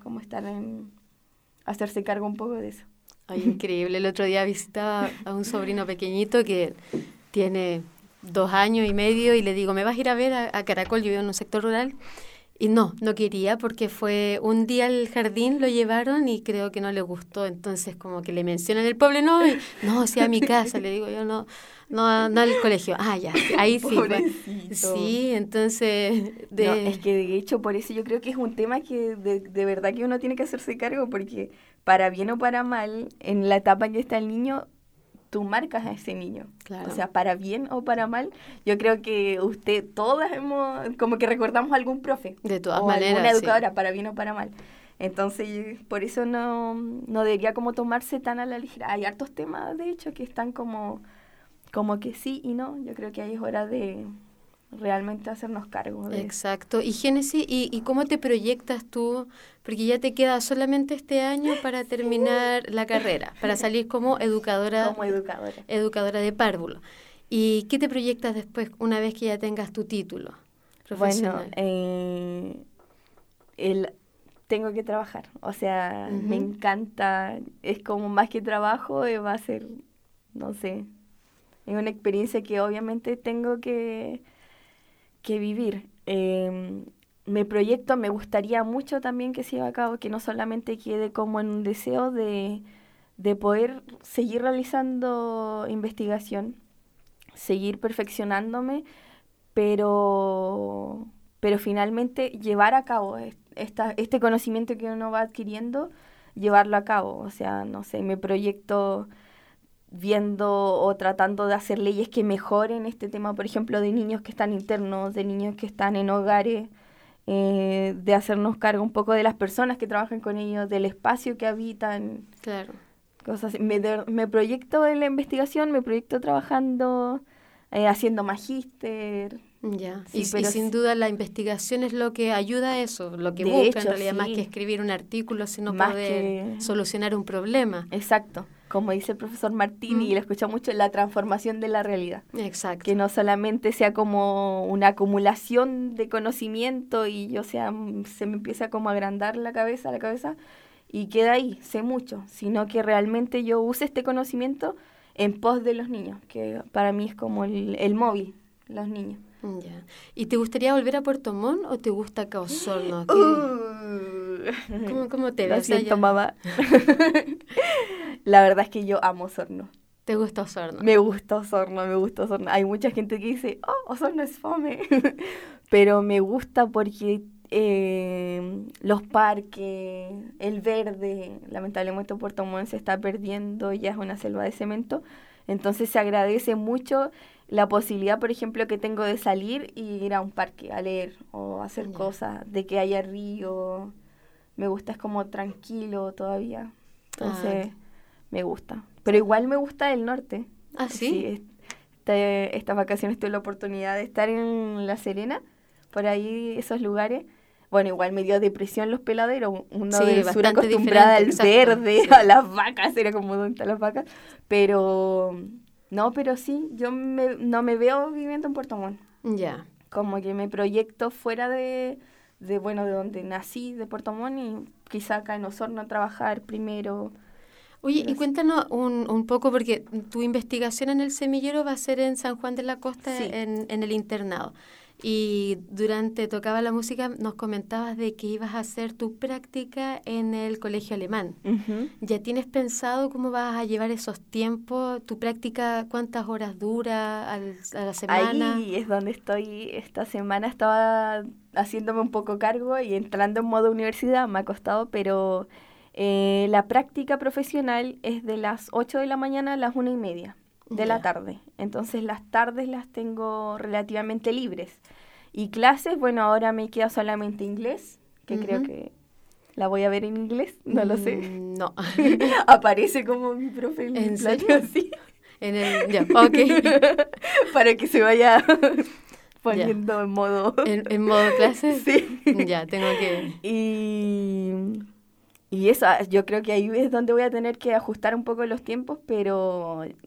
[SPEAKER 3] como hacerse cargo un poco de eso.
[SPEAKER 1] Ay, increíble. El otro día visitaba a un sobrino pequeñito que tiene 2 años y medio y le digo, ¿me vas a ir a ver a Caracol? Yo vivo en un sector rural. Y no quería porque fue un día al jardín, lo llevaron y creo que no le gustó. Entonces como que le mencionan el pueblo, no, sí a mi casa. Le digo yo, no al colegio. Ah, ya, ahí sí. Sí, entonces...
[SPEAKER 3] No, es que de hecho por eso yo creo que es un tema que de verdad que uno tiene que hacerse cargo, porque para bien o para mal, en la etapa en que está el niño, tú marcas a ese niño.
[SPEAKER 1] Claro.
[SPEAKER 3] O sea, para bien o para mal, yo creo que todas como que recordamos a algún profe.
[SPEAKER 1] De todas
[SPEAKER 3] o
[SPEAKER 1] maneras,
[SPEAKER 3] alguna educadora,
[SPEAKER 1] sí.
[SPEAKER 3] para bien o para mal. Entonces, por eso no debería como tomarse tan a la ligera. Hay hartos temas, de hecho, que están como que sí y no. Yo creo que ahí es hora de realmente hacernos cargo de eso.
[SPEAKER 1] Exacto. Y Génesis, ¿y cómo te proyectas tú? Porque ya te queda solamente este año para terminar la carrera, para salir como educadora.
[SPEAKER 3] Como educadora.
[SPEAKER 1] Educadora de párvulo. ¿Y qué te proyectas después, una vez que ya tengas tu título profesional?
[SPEAKER 3] Bueno, tengo que trabajar. O sea,
[SPEAKER 1] Ujú.
[SPEAKER 3] me encanta. Es como más que trabajo, va a ser, no sé, es una experiencia que obviamente tengo que vivir. Me proyecto, me gustaría mucho también que se lleve a cabo, que no solamente quede como en un deseo de poder seguir realizando investigación, seguir perfeccionándome, pero finalmente llevar a cabo este conocimiento que uno va adquiriendo, llevarlo a cabo. O sea, no sé, me proyecto viendo o tratando de hacer leyes que mejoren este tema, por ejemplo, de niños que están internos, de niños que están en hogares, de hacernos cargo un poco de las personas que trabajan con ellos, del espacio que habitan.
[SPEAKER 1] Claro.
[SPEAKER 3] Cosas así. Me proyecto en la investigación, me proyecto trabajando, haciendo magíster.
[SPEAKER 1] Ya.
[SPEAKER 3] Sí,
[SPEAKER 1] Y
[SPEAKER 3] pero
[SPEAKER 1] sin duda la investigación es lo que ayuda a eso, lo que
[SPEAKER 3] De
[SPEAKER 1] busca en
[SPEAKER 3] hecho,
[SPEAKER 1] realidad, más
[SPEAKER 3] sí.
[SPEAKER 1] que escribir un artículo, sino
[SPEAKER 3] Más
[SPEAKER 1] poder
[SPEAKER 3] que-
[SPEAKER 1] solucionar un problema.
[SPEAKER 3] Exacto, como dice el profesor Martín, y lo escucho mucho, la transformación de la realidad.
[SPEAKER 1] Exacto.
[SPEAKER 3] Que no solamente sea como una acumulación de conocimiento y se me empieza como a agrandar la cabeza y queda ahí, sé mucho, sino que realmente yo use este conocimiento en pos de los niños, que para mí es como el móvil, los niños.
[SPEAKER 1] Ya. ¿Y te gustaría volver a Puerto Montt o te gusta acá Osorno? ¿Cómo te
[SPEAKER 3] Lo
[SPEAKER 1] ves
[SPEAKER 3] siento,
[SPEAKER 1] allá?
[SPEAKER 3] mamá. La verdad es que yo amo Osorno.
[SPEAKER 1] ¿Te gusta Osorno?
[SPEAKER 3] Me gusta Osorno. Hay mucha gente que dice, Osorno es fome. Pero me gusta porque los parques, el verde, lamentablemente Puerto Montt se está perdiendo, ya es una selva de cemento. Entonces se agradece mucho la posibilidad, por ejemplo, que tengo de salir y ir a un parque a leer o hacer
[SPEAKER 1] Ya.
[SPEAKER 3] cosas, de que haya río. Me gusta, es como tranquilo todavía. Entonces, me gusta. Pero igual me gusta el norte.
[SPEAKER 1] ¿Ah, sí?
[SPEAKER 3] Estas vacaciones tuve la oportunidad de estar en La Serena, por ahí, esos lugares. Bueno, igual me dio depresión los peladeros. Uno
[SPEAKER 1] Sí,
[SPEAKER 3] del sur
[SPEAKER 1] bastante
[SPEAKER 3] acostumbrada al
[SPEAKER 1] diferente, exacto,
[SPEAKER 3] verde,
[SPEAKER 1] sí.
[SPEAKER 3] a las vacas, era como ¿dónde están las vacas? Pero, no, pero sí, no me veo viviendo en Puerto Montt.
[SPEAKER 1] Ya.
[SPEAKER 3] Como que me proyecto fuera de donde nací, de Puerto Montt, y quizá acá en Osorno a trabajar primero.
[SPEAKER 1] Oye,
[SPEAKER 3] Pero
[SPEAKER 1] y
[SPEAKER 3] sí.
[SPEAKER 1] cuéntanos un poco, porque tu investigación en el semillero va a ser en San Juan de la Costa,
[SPEAKER 3] Sí.
[SPEAKER 1] en el internado. Y durante Tocaba la Música nos comentabas de que ibas a hacer tu práctica en el colegio alemán.
[SPEAKER 3] Ujú.
[SPEAKER 1] ¿Ya tienes pensado cómo vas a llevar esos tiempos? ¿Tu práctica cuántas horas dura a la semana?
[SPEAKER 3] Ahí es donde estoy. Esta semana estaba haciéndome un poco cargo y entrando en modo universidad. Me ha costado, pero la práctica profesional es de las 8 de la mañana a las 1:30 de la
[SPEAKER 1] Ya.
[SPEAKER 3] tarde. Entonces las tardes las tengo relativamente libres. Y clases, bueno, ahora me queda solamente inglés, que creo
[SPEAKER 1] Ujú.
[SPEAKER 3] que la voy a ver en inglés, no lo sé.
[SPEAKER 1] No.
[SPEAKER 3] Aparece como mi profe en
[SPEAKER 1] ¿En
[SPEAKER 3] mi plato,
[SPEAKER 1] serio?
[SPEAKER 3] sí.
[SPEAKER 1] Ya, ok.
[SPEAKER 3] Para que se vaya poniendo en modo...
[SPEAKER 1] ¿En modo clase?
[SPEAKER 3] Sí.
[SPEAKER 1] Ya, tengo que...
[SPEAKER 3] Y eso, yo creo que ahí es donde voy a tener que ajustar un poco los tiempos, pero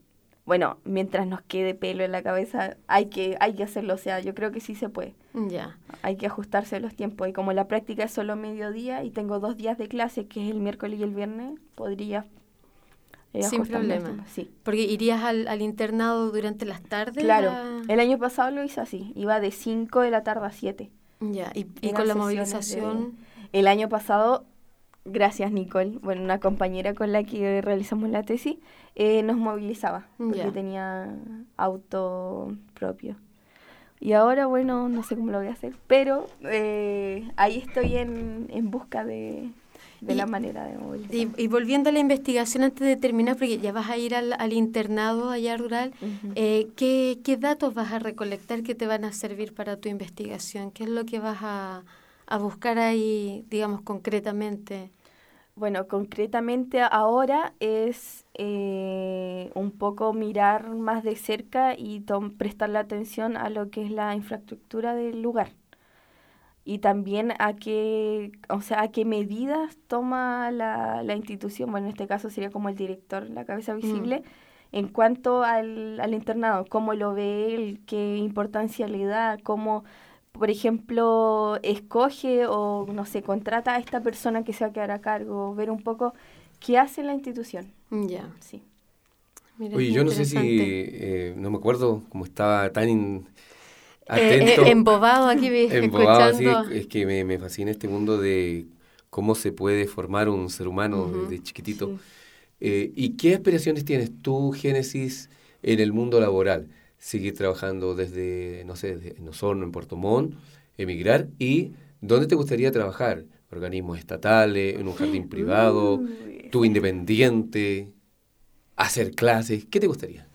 [SPEAKER 3] bueno, mientras nos quede pelo en la cabeza, hay que hacerlo. O sea, yo creo que sí se puede.
[SPEAKER 1] Ya.
[SPEAKER 3] Hay que ajustarse a los tiempos. Y como la práctica es solo mediodía y tengo 2 días de clase, que es el miércoles y el viernes, podría
[SPEAKER 1] Sin
[SPEAKER 3] ajustarme al
[SPEAKER 1] problema.
[SPEAKER 3] tiempo. Sí.
[SPEAKER 1] Porque irías al internado durante las tardes.
[SPEAKER 3] Claro, el año pasado lo hice así. Iba de 5 de la tarde a 7.
[SPEAKER 1] Ya, y
[SPEAKER 3] Eran
[SPEAKER 1] con la
[SPEAKER 3] sesiones
[SPEAKER 1] movilización.
[SPEAKER 3] El año pasado, gracias Nicole, bueno, una compañera con la que realizamos la tesis, nos movilizaba, porque
[SPEAKER 1] Ya.
[SPEAKER 3] tenía auto propio. Y ahora, bueno, no sé cómo lo voy a hacer, pero ahí estoy en busca de la manera de movilizar.
[SPEAKER 1] Y volviendo a la investigación antes de terminar, porque ya vas a ir al internado allá rural,
[SPEAKER 3] Ujú.
[SPEAKER 1] ¿qué datos vas a recolectar que te van a servir para tu investigación? ¿Qué es lo que vas a buscar ahí, digamos, concretamente?
[SPEAKER 3] Bueno, concretamente ahora es un poco mirar más de cerca y prestarle atención a lo que es la infraestructura del lugar. Y también a qué medidas toma la institución, bueno, en este caso sería como el director, la cabeza visible, en cuanto al internado, cómo lo ve él, qué importancia le da, cómo, por ejemplo, escoge o, no sé, contrata a esta persona que se va a quedar a cargo, ver un poco qué hace la institución.
[SPEAKER 1] Ya.
[SPEAKER 3] Sí.
[SPEAKER 1] Mira,
[SPEAKER 2] Oye,
[SPEAKER 1] es
[SPEAKER 2] yo no sé
[SPEAKER 1] interesante.
[SPEAKER 2] si, no me acuerdo cómo estaba tan atento,
[SPEAKER 1] Embobado aquí
[SPEAKER 2] embobado así,
[SPEAKER 1] escuchando.
[SPEAKER 2] es que me fascina este mundo de cómo se puede formar un ser humano
[SPEAKER 1] Ujú,
[SPEAKER 2] desde chiquitito.
[SPEAKER 3] Sí.
[SPEAKER 2] ¿Y qué aspiraciones tienes tú, Génesis, en el mundo laboral? ¿Seguir trabajando desde, no sé, en Osorno, en Puerto Montt, emigrar? ¿Y dónde te gustaría trabajar? ¿Organismos estatales, en un jardín privado,
[SPEAKER 3] Uy.
[SPEAKER 2] tú independiente, hacer clases? ¿Qué te gustaría?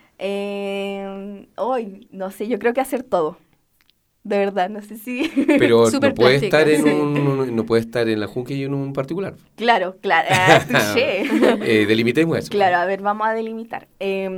[SPEAKER 3] Hoy, no sé, yo creo que hacer todo. De verdad, no sé si...
[SPEAKER 2] Pero
[SPEAKER 1] Súper
[SPEAKER 2] no puede
[SPEAKER 1] práctica,
[SPEAKER 2] estar
[SPEAKER 1] sí.
[SPEAKER 2] no puede estar en la Junque y en un particular.
[SPEAKER 3] Claro, claro, touché.
[SPEAKER 2] Delimitemos eso.
[SPEAKER 3] Claro, a ver, vamos a delimitar.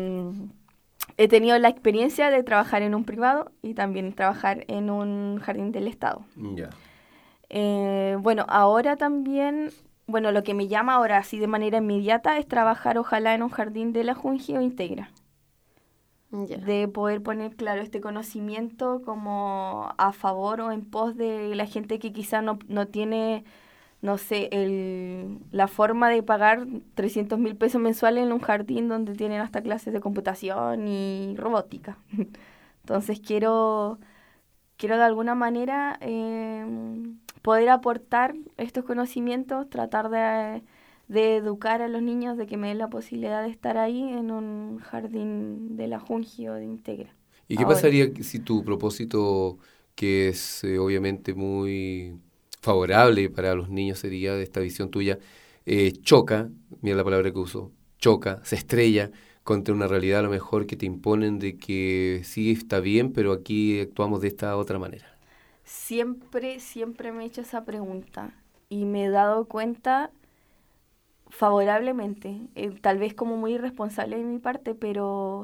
[SPEAKER 3] He tenido la experiencia de trabajar en un privado y también trabajar en un jardín del Estado.
[SPEAKER 2] Ya.
[SPEAKER 3] Bueno, ahora también, bueno, lo que me llama ahora así de manera inmediata es trabajar ojalá en un jardín de la Junji o Integra.
[SPEAKER 1] Ya.
[SPEAKER 3] De poder poner, claro, este conocimiento como a favor o en pos de la gente que quizá no tiene, no sé, la forma de pagar 300.000 pesos mensuales en un jardín donde tienen hasta clases de computación y robótica. Entonces quiero de alguna manera poder aportar estos conocimientos, tratar de educar a los niños, de que me den la posibilidad de estar ahí en un jardín de la Junji o de Integra.
[SPEAKER 2] ¿Y qué
[SPEAKER 3] Ahora.
[SPEAKER 2] pasaría si tu propósito, que es obviamente muy favorable para los niños, sería de esta visión tuya, choca, mira la palabra que uso, choca, se estrella contra una realidad a lo mejor que te imponen de que sí está bien, pero aquí actuamos de esta otra manera?
[SPEAKER 3] Siempre me he hecho esa pregunta y me he dado cuenta favorablemente, tal vez como muy irresponsable de mi parte, pero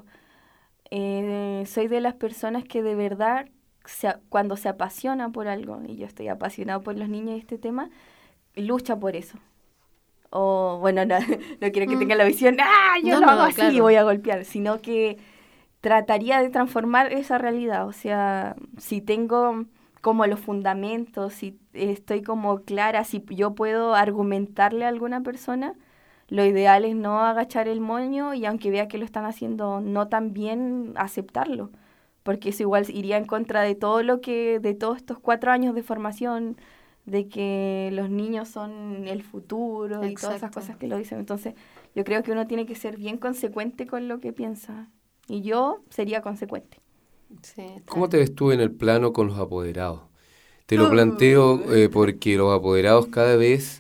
[SPEAKER 3] soy de las personas que de verdad cuando se apasiona por algo, y yo estoy apasionado por los niños y este tema, lucha por eso. O bueno, no quiero que tenga la visión, yo lo hago así y voy a golpear, sino que trataría de transformar esa realidad. O sea, si tengo como los fundamentos, si estoy como clara, si yo puedo argumentarle a alguna persona, lo ideal es no agachar el moño y aunque vea que lo están haciendo no tan bien, aceptarlo. Porque eso igual iría en contra de de todos estos 4 años de formación, de que los niños son el futuro. Exacto. Y todas esas cosas que lo dicen. Entonces, yo creo que uno tiene que ser bien consecuente con lo que piensa. Y yo sería consecuente.
[SPEAKER 1] Sí,
[SPEAKER 2] ¿Cómo te ves tú en el plano con los apoderados? Te lo planteo porque los apoderados cada vez,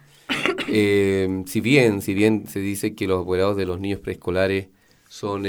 [SPEAKER 2] si bien se dice que los apoderados de los niños preescolares son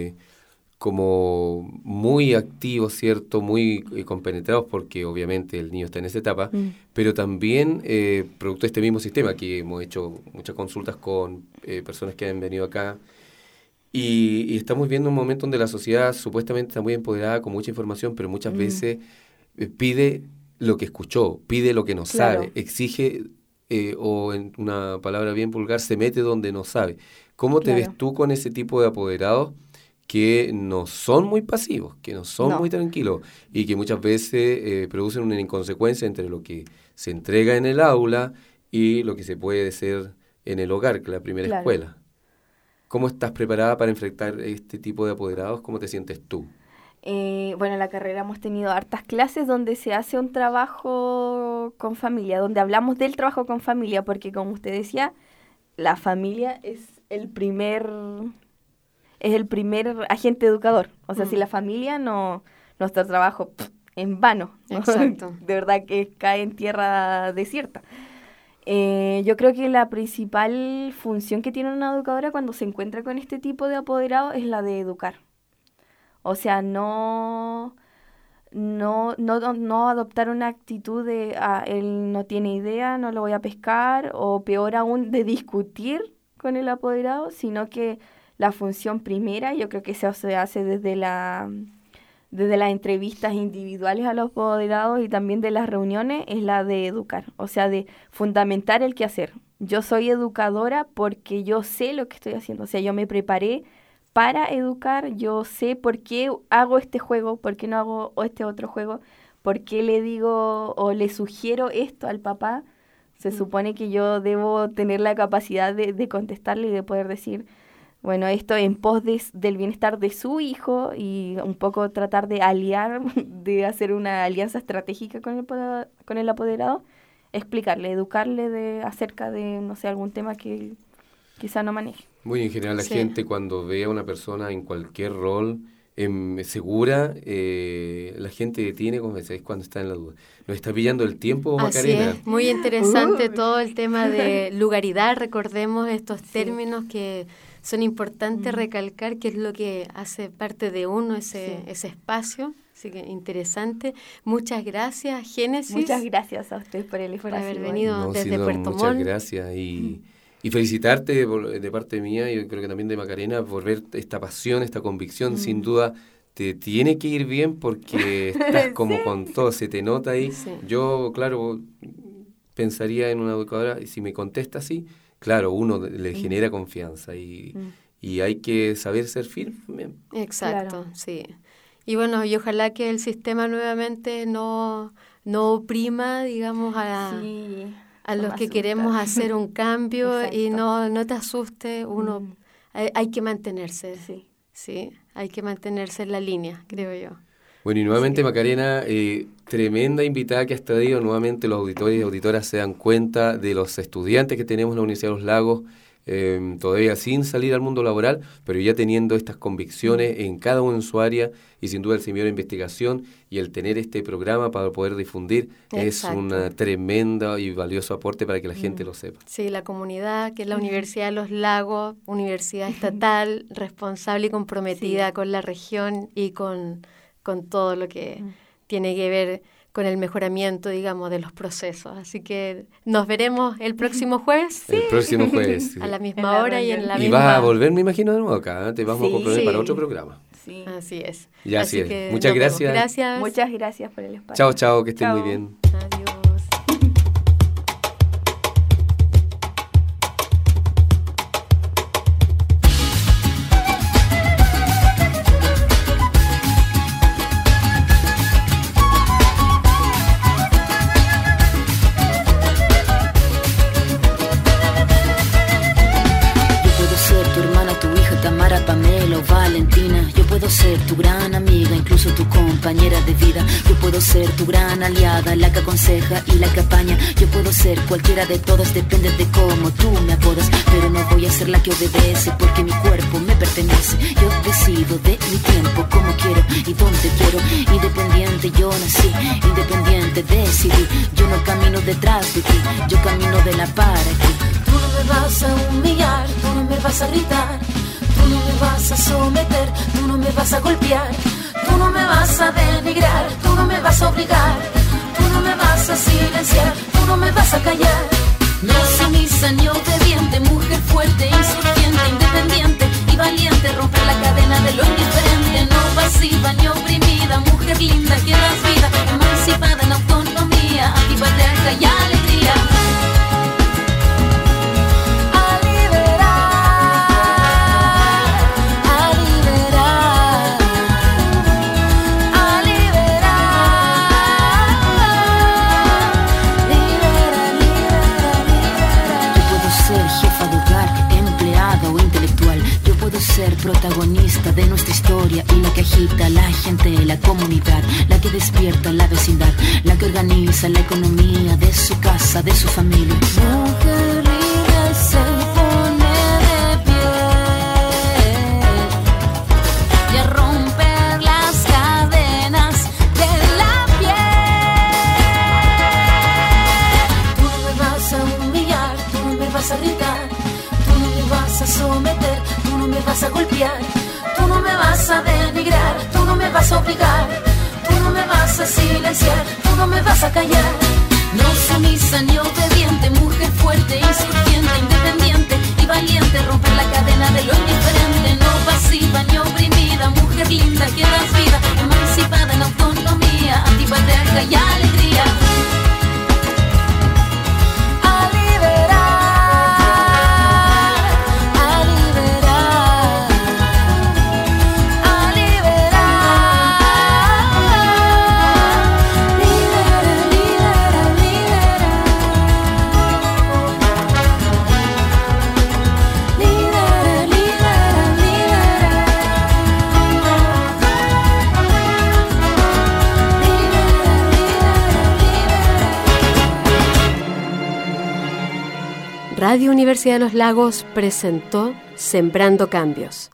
[SPEAKER 2] como muy activos, ¿cierto? Muy compenetrados porque obviamente el niño está en esa etapa, pero también producto de este mismo sistema que hemos hecho muchas consultas con personas que han venido acá y estamos viendo un momento donde la sociedad supuestamente está muy empoderada con mucha información, pero muchas veces pide lo que escuchó, pide lo que no sabe, exige o en una palabra bien vulgar, se mete donde no sabe. ¿Cómo te ves tú con ese tipo de apoderados que no son muy pasivos, que no son
[SPEAKER 3] No.
[SPEAKER 2] muy tranquilos y que muchas veces producen una inconsecuencia entre lo que se entrega en el aula y lo que se puede hacer en el hogar, que es la primera
[SPEAKER 3] Claro.
[SPEAKER 2] escuela. ¿Cómo estás preparada para enfrentar este tipo de apoderados? ¿Cómo te sientes tú?
[SPEAKER 3] Bueno, en la carrera hemos tenido hartas clases donde se hace un trabajo con familia, donde hablamos del trabajo con familia, porque como usted decía, la familia es el primer agente educador. O sea, si la familia no, nuestro trabajo en vano, ¿no?
[SPEAKER 1] Exacto.
[SPEAKER 3] De verdad que cae en tierra desierta. Yo creo que la principal función que tiene una educadora cuando se encuentra con este tipo de apoderado es la de educar. O sea, no adoptar una actitud de él no tiene idea, no lo voy a pescar, o peor aún, de discutir con el apoderado, sino que la función primera, yo creo que eso se hace desde las entrevistas individuales a los apoderados y también de las reuniones, es la de educar, o sea, de fundamentar el quehacer. Yo soy educadora porque yo sé lo que estoy haciendo, o sea, yo me preparé para educar, yo sé por qué hago este juego, por qué no hago este otro juego, por qué le digo o le sugiero esto al papá. Se supone que yo debo tener la capacidad de contestarle y de poder decir, bueno, esto en pos del bienestar de su hijo y un poco tratar de de hacer una alianza estratégica con el apoderado, explicarle, educarle acerca de, no sé, algún tema que quizá no maneje.
[SPEAKER 2] Muy en general la
[SPEAKER 1] Sí.
[SPEAKER 2] gente cuando ve a una persona en cualquier rol segura, la gente detiene como es cuando está en la duda. Nos está pillando el tiempo,
[SPEAKER 1] Así
[SPEAKER 2] Macarena.
[SPEAKER 1] es, muy interesante
[SPEAKER 3] Uy.
[SPEAKER 1] todo el tema de lugaridad, recordemos estos términos que son importantes recalcar, que es lo que hace parte de uno, ese espacio, así que interesante. Muchas gracias, Génesis,
[SPEAKER 3] Muchas gracias a usted por el
[SPEAKER 1] por
[SPEAKER 3] espacio.
[SPEAKER 1] haber venido
[SPEAKER 2] No,
[SPEAKER 1] desde
[SPEAKER 2] sin duda,
[SPEAKER 1] Puerto
[SPEAKER 2] muchas
[SPEAKER 1] Montt.
[SPEAKER 2] gracias y felicitarte de parte mía y yo creo que también de Macarena por ver esta pasión, esta convicción. Sin duda te tiene que ir bien porque estás como con todo, se te nota ahí.
[SPEAKER 1] Sí.
[SPEAKER 2] Yo, claro, pensaría en una educadora y si me contesta así, claro, uno le genera confianza y hay que saber ser firme.
[SPEAKER 1] Exacto,
[SPEAKER 3] Claro.
[SPEAKER 1] sí. Y bueno, y ojalá que el sistema nuevamente no oprima, digamos,
[SPEAKER 3] Sí,
[SPEAKER 1] a
[SPEAKER 3] no
[SPEAKER 1] los
[SPEAKER 3] me
[SPEAKER 1] que
[SPEAKER 3] asusta.
[SPEAKER 1] queremos hacer un cambio y
[SPEAKER 3] Exacto.
[SPEAKER 1] no te asuste, uno hay que mantenerse,
[SPEAKER 3] Sí.
[SPEAKER 1] sí, hay que mantenerse en la línea, creo yo.
[SPEAKER 2] Bueno, y nuevamente Macarena, tremenda invitada que has traído. Nuevamente los auditores y auditoras se dan cuenta de los estudiantes que tenemos en la Universidad de los Lagos, todavía sin salir al mundo laboral, pero ya teniendo estas convicciones en cada uno en su área y sin duda el semillero de investigación y el tener este programa para poder difundir es
[SPEAKER 1] Exacto.
[SPEAKER 2] un tremendo y valioso aporte para que la gente lo sepa.
[SPEAKER 1] Sí, la comunidad, que es la Universidad de los Lagos, universidad estatal, responsable y comprometida con la región y con todo lo que tiene que ver con el mejoramiento, digamos, de los procesos. Así que nos veremos el próximo jueves
[SPEAKER 2] El próximo jueves.
[SPEAKER 1] a la
[SPEAKER 3] En
[SPEAKER 1] misma
[SPEAKER 3] la
[SPEAKER 1] hora y en
[SPEAKER 3] reunión.
[SPEAKER 1] la
[SPEAKER 2] Y
[SPEAKER 1] misma...
[SPEAKER 2] vas a volver, me imagino, de nuevo acá. Te vamos a
[SPEAKER 3] Sí.
[SPEAKER 2] comprometer para
[SPEAKER 1] Sí.
[SPEAKER 2] otro programa.
[SPEAKER 3] Sí.
[SPEAKER 1] Así es.
[SPEAKER 2] Ya, así es.
[SPEAKER 1] que
[SPEAKER 2] Muchas
[SPEAKER 1] nos vemos.
[SPEAKER 2] gracias.
[SPEAKER 1] Gracias.
[SPEAKER 3] Muchas gracias por el espacio.
[SPEAKER 2] Chao, chao, que estén
[SPEAKER 3] Chao.
[SPEAKER 2] muy bien.
[SPEAKER 1] Adiós.
[SPEAKER 4] Yo puedo ser tu hermana, tu hija, Tamara, Pamela o Valentina. Yo puedo ser tu gran amiga, incluso tu compañera de vida. Yo puedo ser tu gran aliada, la que aconseja y la que apaña. Yo puedo ser cualquiera de todas, depende de cómo tú me apodas. Pero no voy a ser la que obedece, porque mi cuerpo me pertenece. Yo decido de mi tiempo, como quiero y donde quiero. Independiente yo nací, independiente decidí. Yo no camino detrás de ti, yo camino de la para ti. Tú no me vas a humillar, tú no me vas a gritar, tú no me vas a someter, tú no me vas a golpear, tú no me vas a denigrar, tú no me vas a obligar, tú no me vas a silenciar, tú no me vas a callar. No sumisa ni obediente, mujer fuerte, insurgente, independiente y valiente, romper la cadena de lo indiferente, no pasiva ni oprimida, mujer linda que das vida, emancipada en autonomía, antipatriarca y alegría. A liberar, a liberar. militar, empleado o intelectual. Yo puedo ser protagonista de nuestra historia y la que agita a la gente, la comunidad, la que despierta la vecindad, la que organiza la economía de su casa, de su familia. Mujer libre se pone de pie y a romper las cadenas de la piel. Tú no me vas a humillar, tú no me vas a gritar, tú no me vas a someter, tú no me vas a golpear, tú no me vas a denigrar, tú no me vas a obligar, tú no me vas a silenciar, tú no me vas a callar. No sumisa ni obediente, mujer fuerte, insurgente, independiente y valiente, romper la cadena de lo indiferente, no pasiva ni oprimida, mujer linda que das vida, emancipada en autonomía, antipatriarca y alegría.
[SPEAKER 1] Radio Universidad de los Lagos presentó Sembrando Cambios,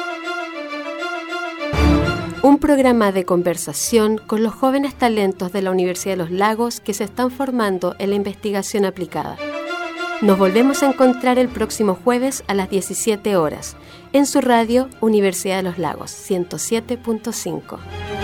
[SPEAKER 1] un programa de conversación con los jóvenes talentos de la Universidad de los Lagos que se están formando en la investigación aplicada. Nos volvemos a encontrar el próximo jueves a las 17 horas en su radio Universidad de los Lagos 107.5.